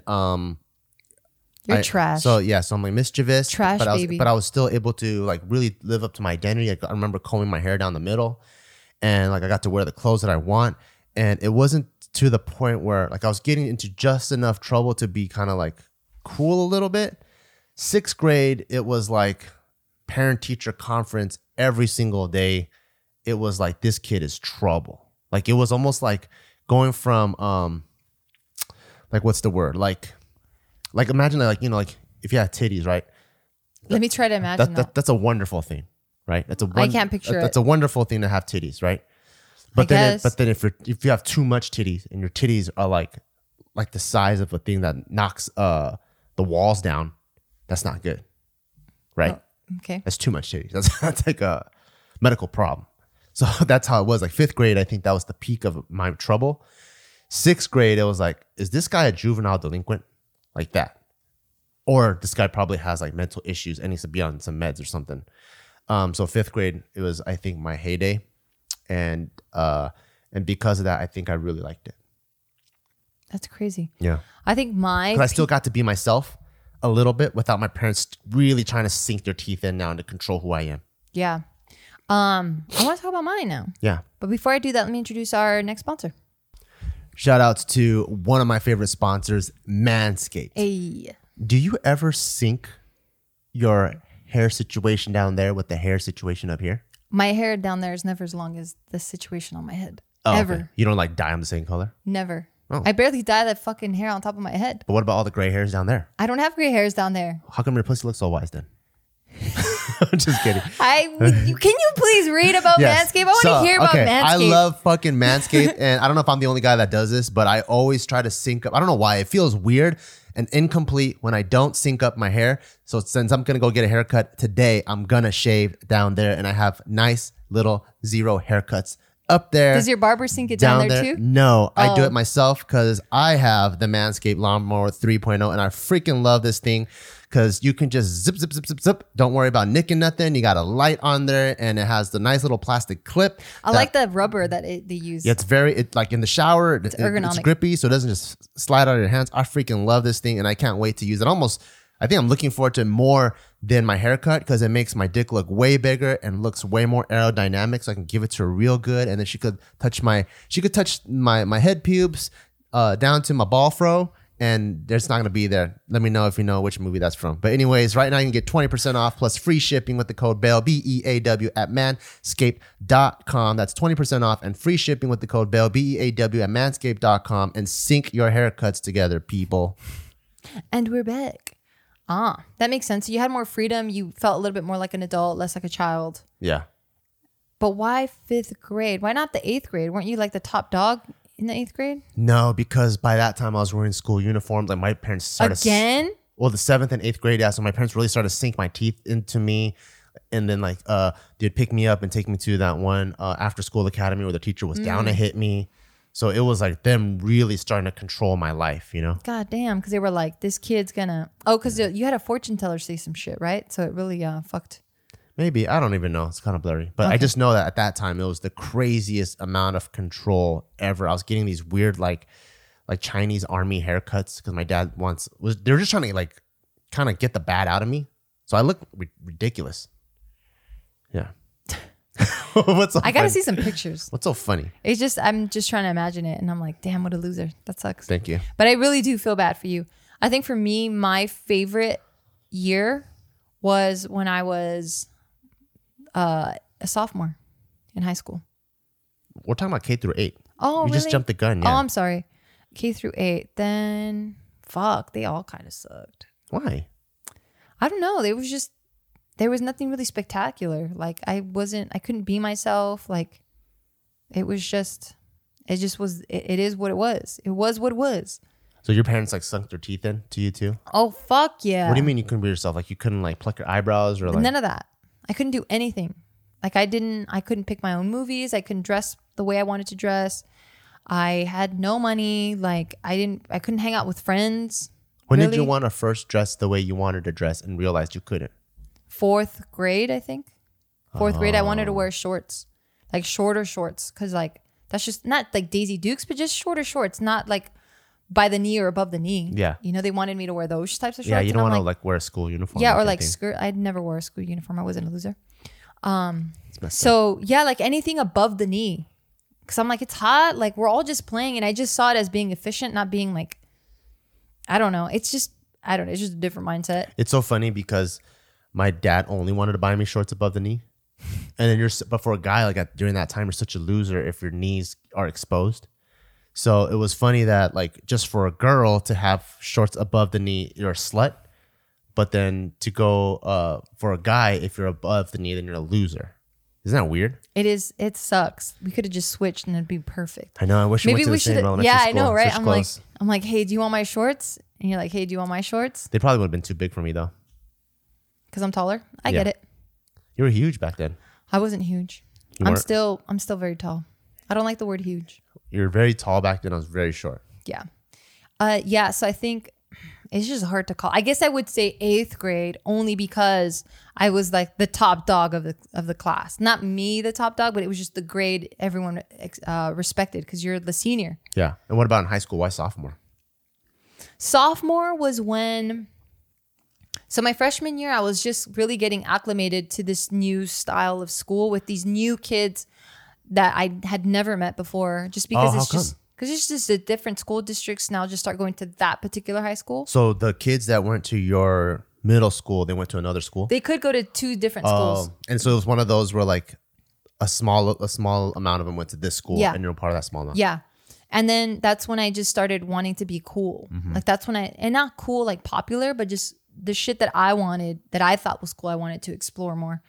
You're trash. So yeah, so I'm like mischievous, Trash baby. But I was still able to like really live up to my identity. I remember combing my hair down the middle, and like I got to wear the clothes that I want, and it wasn't to the point where like I was getting into just enough trouble to be kind of like cool a little bit. 6th grade, it was like parent teacher conference every single day. It was like, this kid is trouble. Like it was almost like going from like what's the word, like imagine like, you know, like if you have titties, right? Let me try to imagine that. That's a wonderful thing, right? I can't picture That's it. a wonderful thing to have titties, right? But then if you have too much titties and your titties are like the size of a thing that knocks the walls down, that's not good, right? Oh, okay. That's too much titties. That's like a medical problem. So that's how it was. Like 5th grade, I think that was the peak of my trouble. 6th grade, it was like, is this guy a juvenile delinquent? Like that. Or this guy probably has like mental issues and needs to be on some meds or something. So 5th grade, it was, I think, my heyday. And because of that, I think I really liked it. That's crazy. Yeah. I think Because I still got to be myself a little bit without my parents really trying to sink their teeth in now and to control who I am. Yeah. I want to talk about mine now. Yeah. But before I do that, let me introduce our next sponsor. Shout outs to one of my favorite sponsors, Manscaped. Hey. Do you ever sync your hair situation down there with the hair situation up here? My hair down there is never as long as the situation on my head. Oh, Ever. okay. You don't like dye them the same color? Never. Oh. I barely dye that fucking hair on top of my head. But what about all the gray hairs down there? I don't have gray hairs down there. How come your pussy looks so wise then? I'm just kidding. Can you please read about Yes. Manscaped? I want to hear about Manscaped. I love fucking Manscaped, and I don't know if I'm the only guy that does this, but I always try to sync up. I don't know why. It feels weird and incomplete when I don't sync up my hair. So since I'm going to go get a haircut today, I'm going to shave down there, and I have nice little 0 haircuts up there. Does your barber sync it down there too? No, I do Oh. it myself because I have the Manscaped Lawnmower 3.0, and I freaking love this thing because you can just zip. Don't worry about nicking nothing. You got a light on there, and it has the nice little plastic clip. I like the rubber that they use. Yeah, it's like in the shower, it's ergonomic. grippy, so it doesn't just slide out of your hands. I freaking love this thing, and I can't wait to use it. I think I'm looking forward to it more than my haircut because it makes my dick look way bigger and looks way more aerodynamic. So I can give it to her real good, and then she could touch my head pubes down to my ball fro, and there's not going to be there. Let me know if you know which movie that's from. But anyways, right now you can get 20% off plus free shipping with the code BEAW, BEAW at manscaped.com. That's 20% off and free shipping with the code BEAW, BEAW at manscaped.com, and sync your haircuts together, people. And we're back. That makes sense. So you had more freedom. You felt a little bit more like an adult, less like a child. Yeah. But why 5th grade? Why not the 8th grade? Weren't you like the top dog in the 8th grade? No, because by that time I was wearing school uniforms. Like my parents started again. Well, the 7th and 8th grade, yeah. So my parents really started to sink my teeth into me, and then like they'd pick me up and take me to that one after school academy where the teacher was down to hit me. So it was like them really starting to control my life, you know? God damn, because they were like, this kid's gonna. Oh, because you had a fortune teller say some shit, right? So it really fucked. Maybe. I don't even know. It's kind of blurry. But I just know that at that time, it was the craziest amount of control ever. I was getting these weird, like Chinese army haircuts because my dad they were just trying to like kind of get the bad out of me. So I look ridiculous. Yeah. What's so I gotta funny? see some pictures. What's so funny? It's just, I'm just trying to imagine it. And I'm like, damn, what a loser. That sucks. Thank you. But I really do feel bad for you. I think for me, my favorite year was when I was a sophomore in high school. We're talking about K through 8. Oh, You really? just jumped the gun, yeah. Oh, I'm sorry. K through 8. Then, fuck, they all kind of sucked. Why? I don't know. There was nothing really spectacular. Like I couldn't be myself. Like it just was, it is what it was. It was what it was. So your parents like sunk their teeth in to you too? Oh, fuck yeah. What do you mean you couldn't be yourself? Like you couldn't like pluck your eyebrows or like? None of that. I couldn't do anything. Like I couldn't pick my own movies. I couldn't dress the way I wanted to dress. I had no money. Like I couldn't hang out with friends. When really. did you want to first dress the way you wanted to dress and realized you couldn't? 4th grade, I think. 4th grade, I wanted to wear shorts, like shorter shorts, because like that's just not like Daisy Dukes, but just shorter shorts, not like by the knee or above the knee. Yeah, you know, they wanted me to wear those types of shorts. Yeah, you don't want to like wear a school uniform. Yeah, or like skirt. I'd never wore a school uniform. I wasn't a loser. Yeah, like anything above the knee, because I'm like, it's hot. Like we're all just playing, and I just saw it as being efficient, not being like, I don't know. It's just a different mindset. It's so funny because my dad only wanted to buy me shorts above the knee. And then but for a guy like during that time, you're such a loser if your knees are exposed. So it was funny that like just for a girl to have shorts above the knee, you're a slut. But then to go for a guy, if you're above the knee, then you're a loser. Isn't that weird? It is. It sucks. We could have just switched and it'd be perfect. I know. I wish we went to the same elementary school. Yeah, I know, right? Switch I'm like, hey, do you want my shorts? And you're like, hey, do you want my shorts? They probably would have been too big for me though. Because I'm taller. I get it. You were huge back then. I wasn't huge. I'm still very tall. I don't like the word huge. You were very tall back then. I was very short. Yeah. Yeah. So I think it's just hard to call. I guess I would say 8th grade only because I was like the top dog of the class. Not me, the top dog, but it was just the grade everyone respected because you're the senior. Yeah. And what about in high school? Why sophomore? Sophomore was when. So my freshman year, I was just really getting acclimated to this new style of school with these new kids that I had never met before. Just because it's just a different school districts now just start going to that particular high school. So the kids that went to your middle school, they went to another school? They could go to 2 different schools. And so it was one of those where like a small amount of them went to this school and you're part of that small amount. Yeah. And then that's when I just started wanting to be cool. Mm-hmm. Like that's when and not cool like popular, but just the shit that I wanted, that I thought was cool, I wanted to explore more.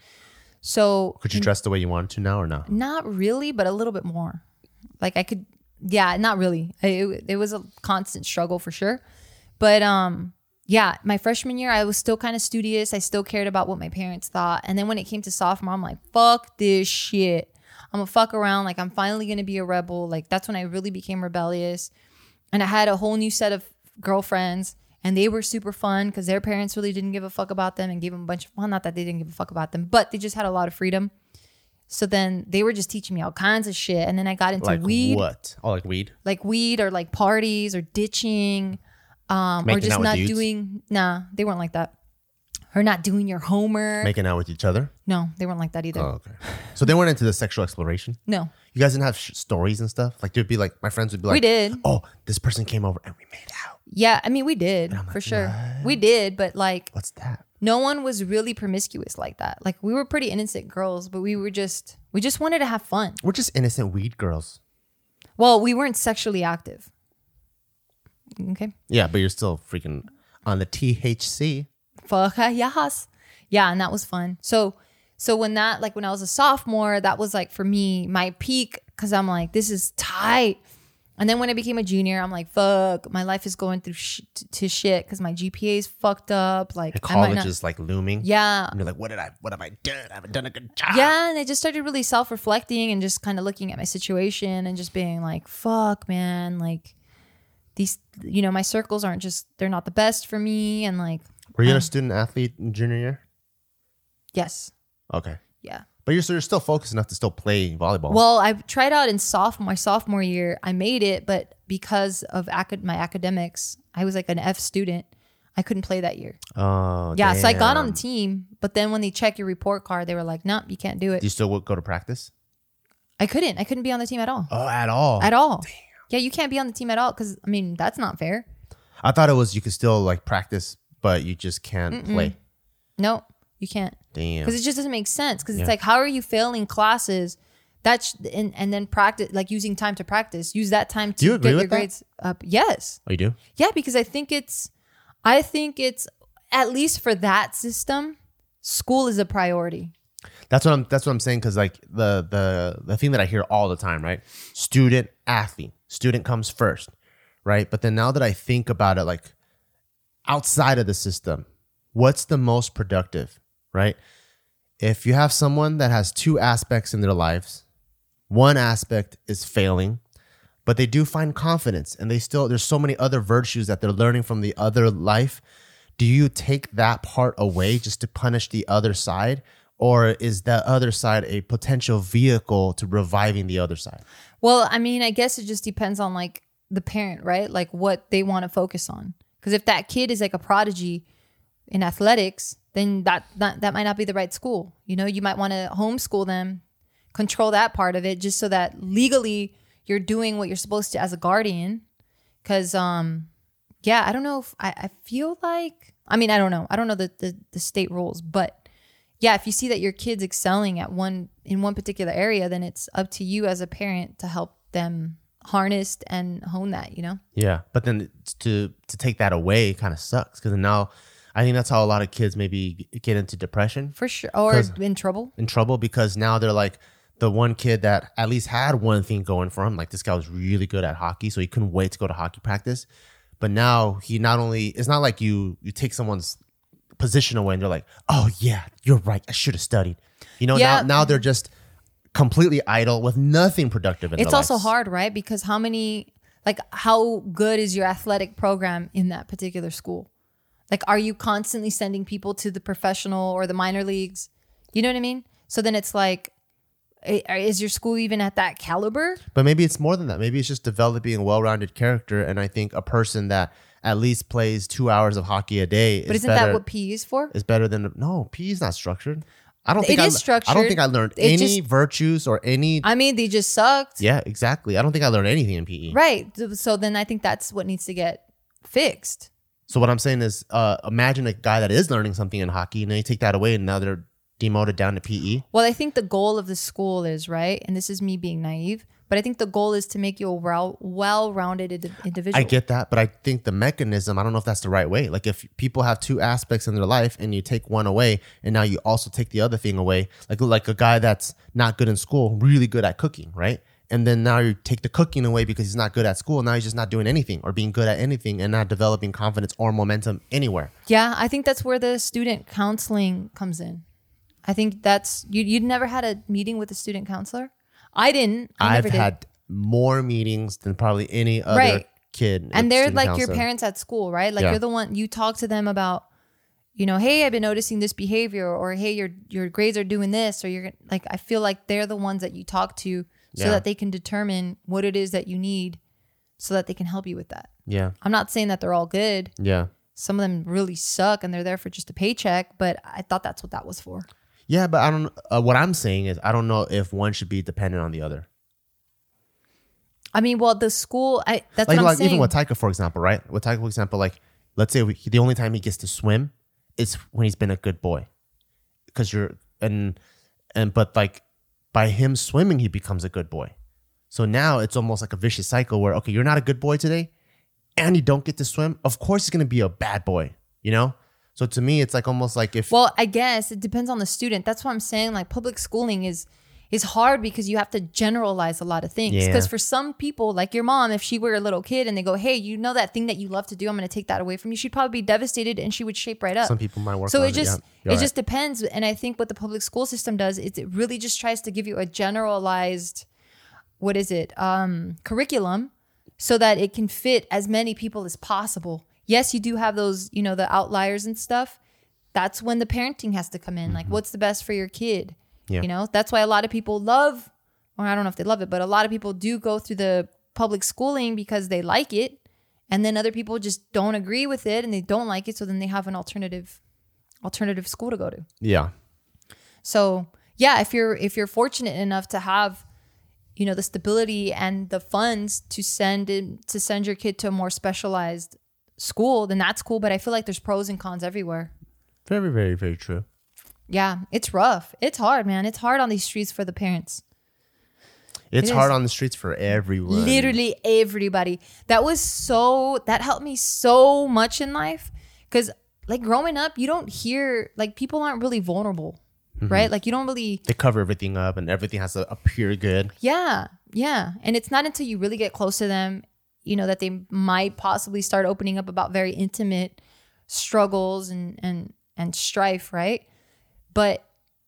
So could you dress the way you wanted to now or no? Not really, but a little bit more. Like I could, yeah, not really. It was a constant struggle for sure. But yeah, my freshman year, I was still kind of studious. I still cared about what my parents thought. And then when it came to sophomore, I'm like, fuck this shit. I'm gonna fuck around. Like I'm finally gonna be a rebel. Like that's when I really became rebellious. And I had a whole new set of girlfriends. And they were super fun because their parents really didn't give a fuck about them and gave them a bunch of, well, not that they didn't give a fuck about them, but they just had a lot of freedom. So then they were just teaching me all kinds of shit. And then I got into weed. What? Oh, like weed? Like weed or like parties or ditching or just not doing, nah, they weren't like that. Her not doing your homework. Making out with each other? No, they weren't like that either. Oh, okay. So they weren't into the sexual exploration? No. You guys didn't have stories and stuff? Like, there'd be like, my friends would be like, We did. Oh, this person came over and we made out. Yeah, I mean, we did for sure. We did, but like, What's that? no one was really promiscuous like that. Like, we were pretty innocent girls, but we just wanted to have fun. We're just innocent weed girls. Well, we weren't sexually active. Okay. Yeah, but you're still freaking on the THC. Fuck yes. Yeah, and that was fun. So when I was a sophomore, that was like for me my peak, because I'm like, this is tight. And then when I became a junior, I'm like, fuck, my life is going through to shit because my GPA is fucked up. Like, And college is like looming. Yeah. And you're like, what have I done? I haven't done a good job. Yeah, and I just started really self-reflecting and just kind of looking at my situation and just being like, fuck, man, like these, my circles they're not the best for me. And like, Were you a student athlete in junior year? yes. Okay. Yeah. But you're still focused enough to still play volleyball. Well, I tried out in my sophomore year. I made it, but because of my academics, I was like an F student. I couldn't play that year. Oh, yeah. So I got on damn. the team, but then when they check your report card, they were like, "Nope, you can't do it." Do you still go to practice? I couldn't be on the team at all. Oh, at all? At all. Damn. Yeah, you can't be on the team at all because I mean that's not fair. I thought it was you could still like practice, but you just can't play. No, you can't. Damn. Because it just doesn't make sense. Because it's like, how are you failing classes? And then practice, like using time to practice. Use that time Do you to agree get your with that? grades up. Yes. Oh, you do? Yeah, because I think it's at least for that system, school is a priority. That's what I'm saying. Because like the thing that I hear all the time, right? Student athlete, student comes first, right? But then now that I think about it, like outside of the system, what's the most productive, right? If you have someone that has two aspects in their lives, one aspect is failing, but they do find confidence and there's so many other virtues that they're learning from the other life. Do you take that part away just to punish the other side? Or is that other side a potential vehicle to reviving the other side? Well, I mean, I guess it just depends on like the parent, right? Like what they want to focus on. Because if that kid is like a prodigy in athletics, then that might not be the right school. You might want to homeschool them, control that part of it, just so that legally you're doing what you're supposed to as a guardian. Because, yeah, I don't know if I feel like, I mean, I don't know the state rules, but yeah, if you see that your kid's excelling in one particular area, then it's up to you as a parent to help them harness and hone that, Yeah, but then to take that away kind of sucks because now I think that's how a lot of kids maybe get into depression. For sure. Or in trouble. In trouble because now they're like the one kid that at least had one thing going for him. Like this guy was really good at hockey, so he couldn't wait to go to hockey practice. But now he not only, it's not like you take someone's position away and they're like, oh yeah, you're right, I should have studied. Yeah. Now they're just completely idle with nothing productive in their It's also lives. hard, right? Because how good is your athletic program in that particular school? Like, are you constantly sending people to the professional or the minor leagues? You know what I mean? So then it's like, is your school even at that caliber? But maybe it's more than that. Maybe it's just developing a well-rounded character. And I think a person that at least plays 2 hours of hockey a day But isn't that what PE is for? Is better than no. PE is not structured. I don't It think is structured. I don't think I learned It any just- virtues or any. I mean, they just sucked. Yeah, exactly. I don't think I learned anything in PE. Right. So then I think that's what needs to get fixed. So what I'm saying is, imagine a guy that is learning something in hockey, and then you take that away, and now they're demoted down to PE. Well, I think the goal of the school is, right, and this is me being naive, but I think the goal is to make you a well-rounded individual. I get that, but I think the mechanism, I don't know if that's the right way. Like if people have two aspects in their life and you take one away and now you also take the other thing away, like a guy that's not good in school, really good at cooking, right? And then now you take the cooking away because he's not good at school. Now he's just not doing anything or being good at anything and not developing confidence or momentum anywhere. Yeah, I think that's where the student counseling comes in. I think that's, you'd never had a meeting with a student counselor? I didn't. I've never did. had more meetings than probably any other kid. And with they're student like counselor. your parents at school, right? Like Yeah. you're the one, you talk to them about, hey, I've been noticing this behavior, or hey, your grades are doing this, or you're like, I feel like they're the ones that you talk to so Yeah. that they can determine what it is that you need so that they can help you with that. Yeah. I'm not saying that they're all good. Yeah. some of them really suck and they're there for just a paycheck, but I thought that's what that was for. Yeah, but I don't. What I'm saying is, I don't know if one should be dependent on the other. I mean, well, the school, that's Like, what I'm saying. even with Taika, for example, right? With Taika, for example, like, let's say the only time he gets to swim is when he's been a good boy, because but like by him swimming, he becomes a good boy. So now it's almost like a vicious cycle where, okay, you're not a good boy today, and you don't get to swim. Of course, he's gonna be a bad boy, you know. So to me, it's like almost like if Well, I guess it depends on the student. That's what I'm saying. Like public schooling is hard because you have to generalize a lot of things. Yeah. Because for some people, like your mom, if she were a little kid and they go, hey, you know that thing that you love to do, I'm going to take that away from you, she'd probably be devastated and she would shape right up. some people might work. So on it just Yeah, just depends. And I think what the public school system does is it really just tries to give you a generalized, curriculum so that it can fit as many people as possible. Yes, you do have those, the outliers and stuff. That's when the parenting has to come in. Like, what's the best for your kid? Yeah. That's why a lot of people love, or I don't know if they love it, but a lot of people do go through the public schooling because they like it. And then other people just don't agree with it and they don't like it. So then they have an alternative school to go to. Yeah. So yeah, if you're fortunate enough to have, the stability and the funds to send your kid to a more specialized school, then that's cool. But I feel like there's pros and cons everywhere. Very, very, very true. Yeah, it's rough. It's hard, man. It's hard on these streets for the parents. It's hard on the streets for everyone. Literally everybody. That helped me so much in life. Because like growing up, you don't hear, like people aren't really vulnerable, right? Like you don't really. They cover everything up and everything has to appear good. Yeah. Yeah. And it's not until you really get close to them, that they might possibly start opening up about very intimate struggles and strife, right? But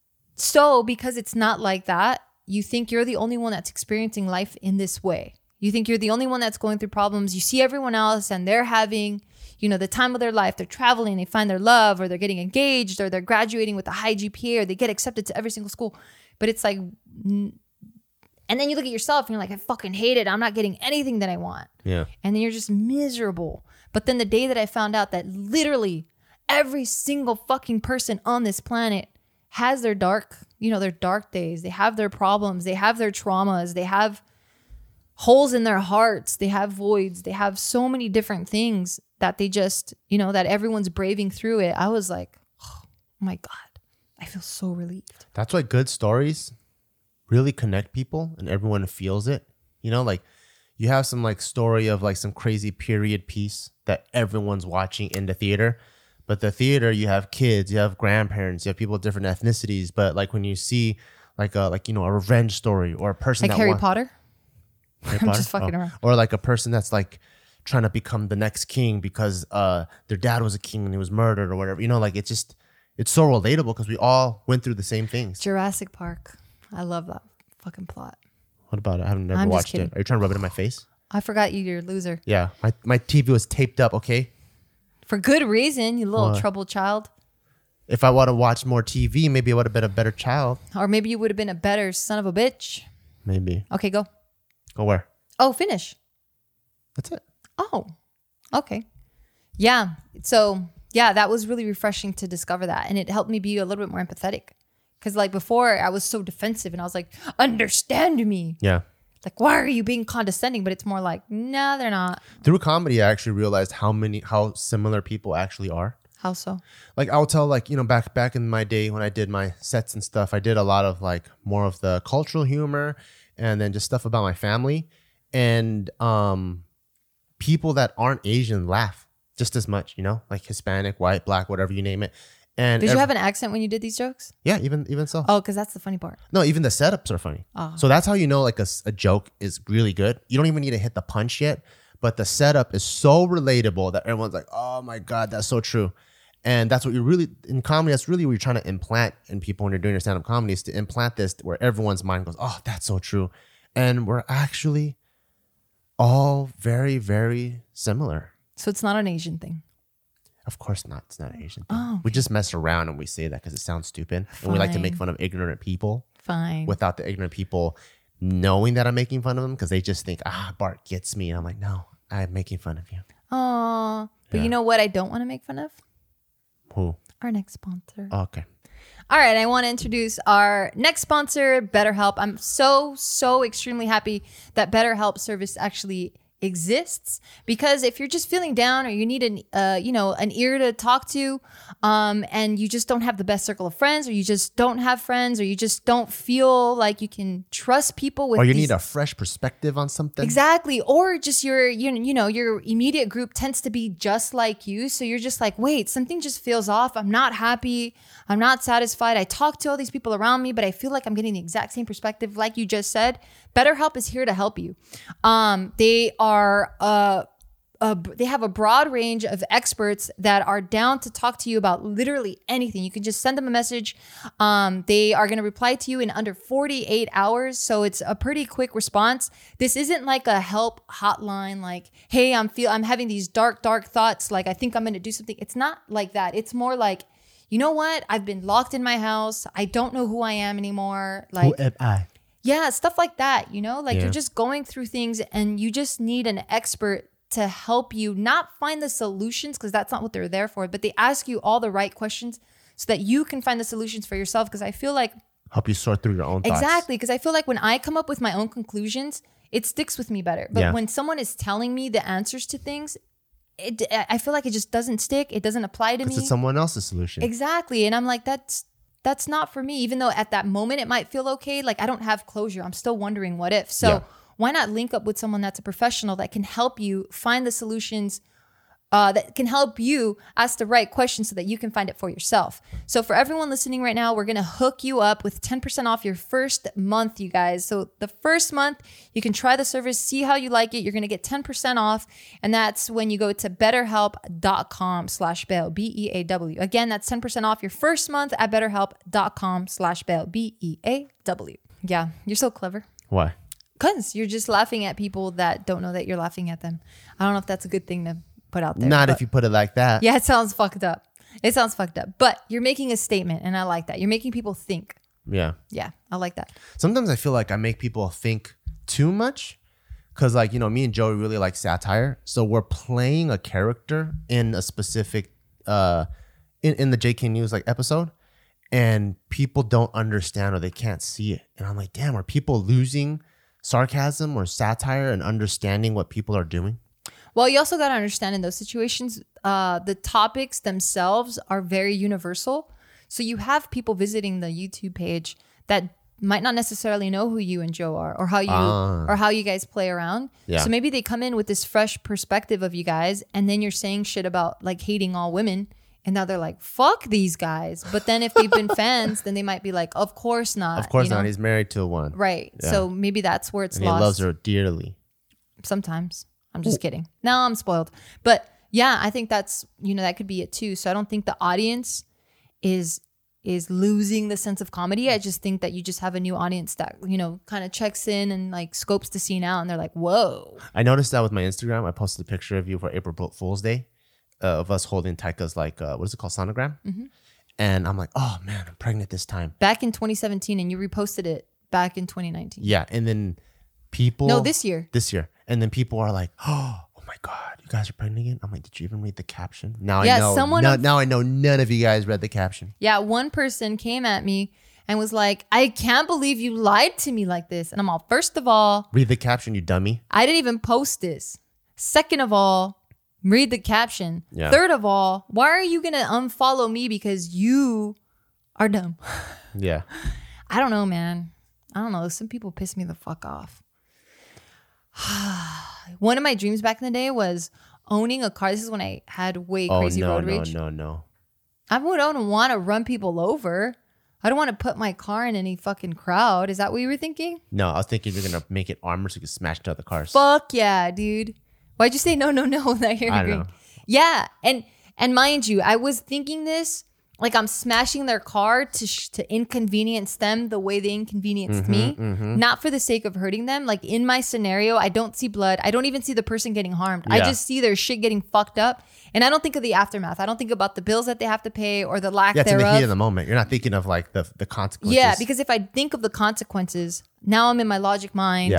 so because it's not like that, you think you're the only one that's experiencing life in this way. You think you're the only one that's going through problems. You see everyone else and they're having, the time of their life. They're traveling, they find their love, or they're getting engaged, or they're graduating with a high GPA, or they get accepted to every single school. But it's like, and then you look at yourself and you're like, I fucking hate it. I'm not getting anything that I want. Yeah. And then you're just miserable. But then the day that I found out that literally every single fucking person on this planet has their dark days. They have their problems. They have their traumas. They have holes in their hearts. They have voids. They have so many different things that they just, that everyone's braving through it. I was like, oh my God, I feel so relieved. That's why good stories really connect people and everyone feels it. Like you have some like story of like some crazy period piece that everyone's watching in the theater. But the theater, you have kids, you have grandparents, you have people of different ethnicities. But like when you see a revenge story or a person Like that Harry Potter? Harry I'm Potter? just fucking around. Or like a person that's like trying to become the next king because their dad was a king and he was murdered or whatever. Like it's so relatable because we all went through the same things. Jurassic Park. I love that fucking plot. What about it? I haven't never I'm just watched kidding. it. Are you trying to rub it in my face? I forgot you're a loser. Yeah. My TV was taped up, okay? For good reason, you little What? troubled child. If I would have watched more TV, maybe I would have been a better child. Or maybe you would have been a better son of a bitch. Maybe. Okay, go. Go where? Oh, finish. That's it. Oh, okay. Yeah. So, yeah, that was really refreshing to discover that. And it helped me be a little bit more empathetic. Because, like, before, I was so defensive and I was like, understand me. Yeah. Like, why are you being condescending? But it's more like, no, they're not. Through comedy, I actually realized how similar people actually are. How so? Like I'll tell back in my day when I did my sets and stuff, I did a lot of like more of the cultural humor and then just stuff about my family. And people that aren't Asian laugh just as much, like Hispanic, white, black, whatever you name it. And Did you have an accent when you did these jokes? Yeah, even so. Oh, because that's the funny part. No, even the setups are funny. Oh. So that's how you know like a joke is really good. You don't even need to hit the punch yet, but the setup is so relatable that everyone's like, oh my God, that's so true. And that's what you really, in comedy, that's really what you're trying to implant in people when you're doing your stand-up comedy, is to implant this where everyone's mind goes, oh, that's so true. And we're actually all very, very similar. So it's not an Asian thing. Of course not. It's not an Asian thing. Oh, okay. We just mess around and we say that because it sounds stupid. And we like to make fun of ignorant people. Fine. Without the ignorant people knowing that I'm making fun of them because they just think, Bart gets me. And I'm like, no, I'm making fun of you. Aw. But Yeah. you know what I don't want to make fun of? Who? Our next sponsor. Okay. All right, I want to introduce our next sponsor, BetterHelp. I'm so extremely happy that BetterHelp service actually exists, because if you're just feeling down or you need an ear to talk to, and you just don't have the best circle of friends, or you just don't have friends, or you just don't feel like you can trust people with Or you these- need a fresh perspective on something. Exactly. Or just your immediate group tends to be just like you. So you're just like, wait, something just feels off. I'm not happy. I'm not satisfied. I talk to all these people around me, but I feel like I'm getting the exact same perspective. Like you just said, BetterHelp is here to help you. They have a broad range of experts that are down to talk to you about literally anything. You can just send them a message. They are going to reply to you in under 48 hours. So it's a pretty quick response. This isn't like a help hotline, like, hey, I'm having these dark thoughts. Like, I think I'm going to do something. It's not like that. It's more like, you know what? I've been locked in my house. I don't know who I am anymore. Like, Who am I? yeah, stuff like that, Like Yeah. you're just going through things and you just need an expert to help you not find the solutions, because that's not what they're there for, but they ask you all the right questions so that you can find the solutions for yourself. Because I feel like, Help you sort through your own thoughts. exactly, because I feel like when I come up with my own conclusions, it sticks with me better. But Yeah. when someone is telling me the answers to things, I feel like it just doesn't stick. It doesn't apply to me. Because it's someone else's solution. Exactly. And I'm like, that's not for me. Even though at that moment it might feel okay. Like I don't have closure. I'm still wondering what if. So Yeah. why not link up with someone that's a professional that can help you find the solutions, that can help you ask the right questions so that you can find it for yourself. So for everyone listening right now, we're going to hook you up with 10% off your first month, you guys. So the first month, you can try the service, see how you like it. You're going to get 10% off. And that's when you go to betterhelp.com/bail, BEAW. Again, that's 10% off your first month at betterhelp.com/bail, BEAW. Yeah, you're so clever. Why? Because you're just laughing at people that don't know that you're laughing at them. I don't know if that's a good thing to put out there. Not but- if you put it like that. Yeah, it sounds fucked up. It sounds fucked up. But you're making a statement, and I like that. You're making people think. Yeah. Yeah, I like that. Sometimes I feel like I make people think too much. Because, like, me and Joey really like satire. So we're playing a character in a specific, in the JK News like episode. And people don't understand, or they can't see it. And I'm like, damn, are people losing sarcasm or satire and understanding what people are doing? Well, you also got to understand in those situations, the topics themselves are very universal. So you have people visiting the YouTube page that might not necessarily know who you and Joe are, or how you guys play around. Yeah. So maybe they come in with this fresh perspective of you guys, and then you're saying shit about like hating all women, and now they're like, fuck these guys. But then if they've been fans, then they might be like, of course not. Of course you know? not. He's married to one. Right. Yeah. So maybe that's where it's And lost. he loves her dearly. Sometimes. I'm just kidding. No, I'm spoiled. But yeah, I think that's, that could be it too. So I don't think the audience is losing the sense of comedy. I just think that you just have a new audience that, kind of checks in and like scopes the scene out, and they're like, whoa. I noticed that with my Instagram. I posted a picture of you for April Fool's Day of us holding Taika's like, what is it called? Sonogram. Mm-hmm. And I'm like, oh man, I'm pregnant this time. Back in 2017, and you reposted it back in 2019. Yeah. And then people. No, this year. This year. And then people are like, oh my God, you guys are pregnant again? I'm like, did you even read the caption? Now Yeah, I know. Now I know none of you guys read the caption. Yeah, one person came at me and was like, I can't believe you lied to me like this. And I'm all, first of all, Read the caption, you dummy. I didn't even post this. Second of all, read the caption. Yeah. Third of all, why are you going to unfollow me because you are dumb? Yeah. I don't know, man. I don't know. Some people piss me the fuck off. One of my dreams back in the day was owning a car. This is when I had way crazy road rage. No. I don't want to run people over. I don't want to put my car in any fucking crowd. Is that what you were thinking? No, I was thinking you're going to make it armored so you can smash into other cars. Fuck yeah, dude. Why'd you say no without you're I don't agreeing? know. Yeah, and mind you, I was thinking this like I'm smashing their car to inconvenience them the way they inconvenienced me, not for the sake of hurting them. Like in my scenario, I don't see blood. I don't even see the person getting harmed. I Yeah. just see their shit getting fucked up. And I don't think of the aftermath. I don't think about the bills that they have to pay or the lack Yeah, it's in the heat thereof. of the moment. You're not thinking of like the consequences. Yeah, because if I think of the consequences, now I'm in my logic mind. Yeah.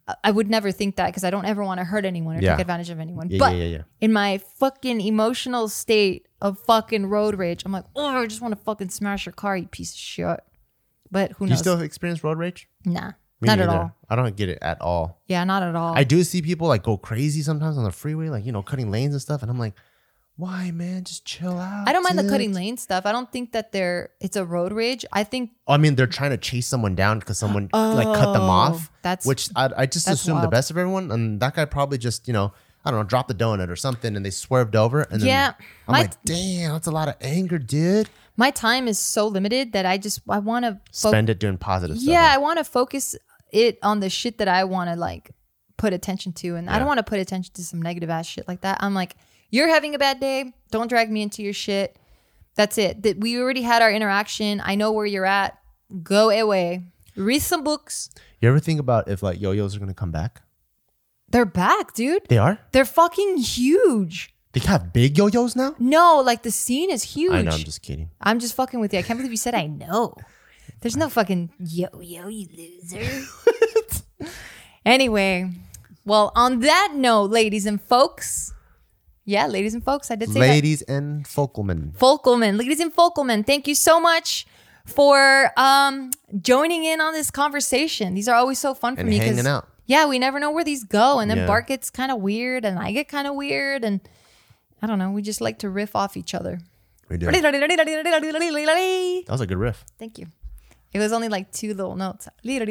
I would never think that because I don't ever want to hurt anyone or Yeah. take advantage of anyone. Yeah, but yeah. in my fucking emotional state of fucking road rage, I'm like, oh, I just want to fucking smash your car, you piece of shit. But who Do you knows? still experience road rage? Nah, Me not at neither. all. I don't get it at all. Yeah, not at all. I do see people like go crazy sometimes on the freeway, like, you know, cutting lanes and stuff. And I'm like, why, man? Just chill out. I don't mind the dude." cutting lane stuff. I don't think that it's a road rage. I think I mean, they're trying to chase someone down because someone like cut them off. Which I just that's assume the wild. best of everyone. And that guy probably just, you know, I don't know, dropped the donut or something and they swerved over. And then Yeah, I'm my- like, damn, that's a lot of anger, dude. my time is so limited that I want to Spend it doing positive stuff. Yeah, I want to focus it on the shit that I want to like put attention to, and I Yeah. don't want to put attention to some negative ass shit like that. I'm like, you're having a bad day. Don't drag me into your shit. That's it. That we already had our interaction. I know where you're at. Go away. Read some books. You ever think about if like yo-yos are going to come back? They're back, dude. They are? They're fucking huge. They have big yo-yos now? No, like the scene is huge. I know, I'm just kidding. I'm just fucking with you. I can't believe you said I know. There's no fucking yo-yo, you loser. Anyway, well, on that note, ladies and folks. Yeah, ladies and folks, I did say Ladies and Folkelman. that. Folkelman, ladies and Folkelman, thank you so much for joining in on this conversation. These are always so fun for And me. 'cause, hanging out. Yeah, we never know where these go. And then Yeah. Bart gets kind of weird and I get kind of weird. And I don't know, we just like to riff off each other. We do. Thank That was a good riff. you. It was only like two little notes.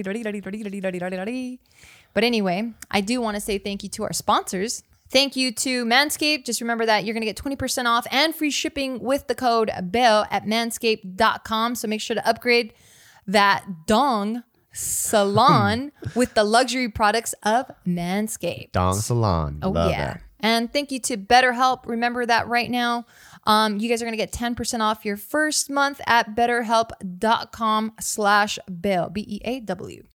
But anyway, I do want to say thank you to our sponsors. Thank you to Manscaped. Just remember that you're going to get 20% off and free shipping with the code BELL at manscaped.com. So make sure to upgrade that dong salon with the luxury products of Manscaped. Dong Salon. Oh, Love yeah. that. And thank you to BetterHelp. Remember that right now. You guys are going to get 10% off your first month at betterhelp.com/Beaw. BEAW.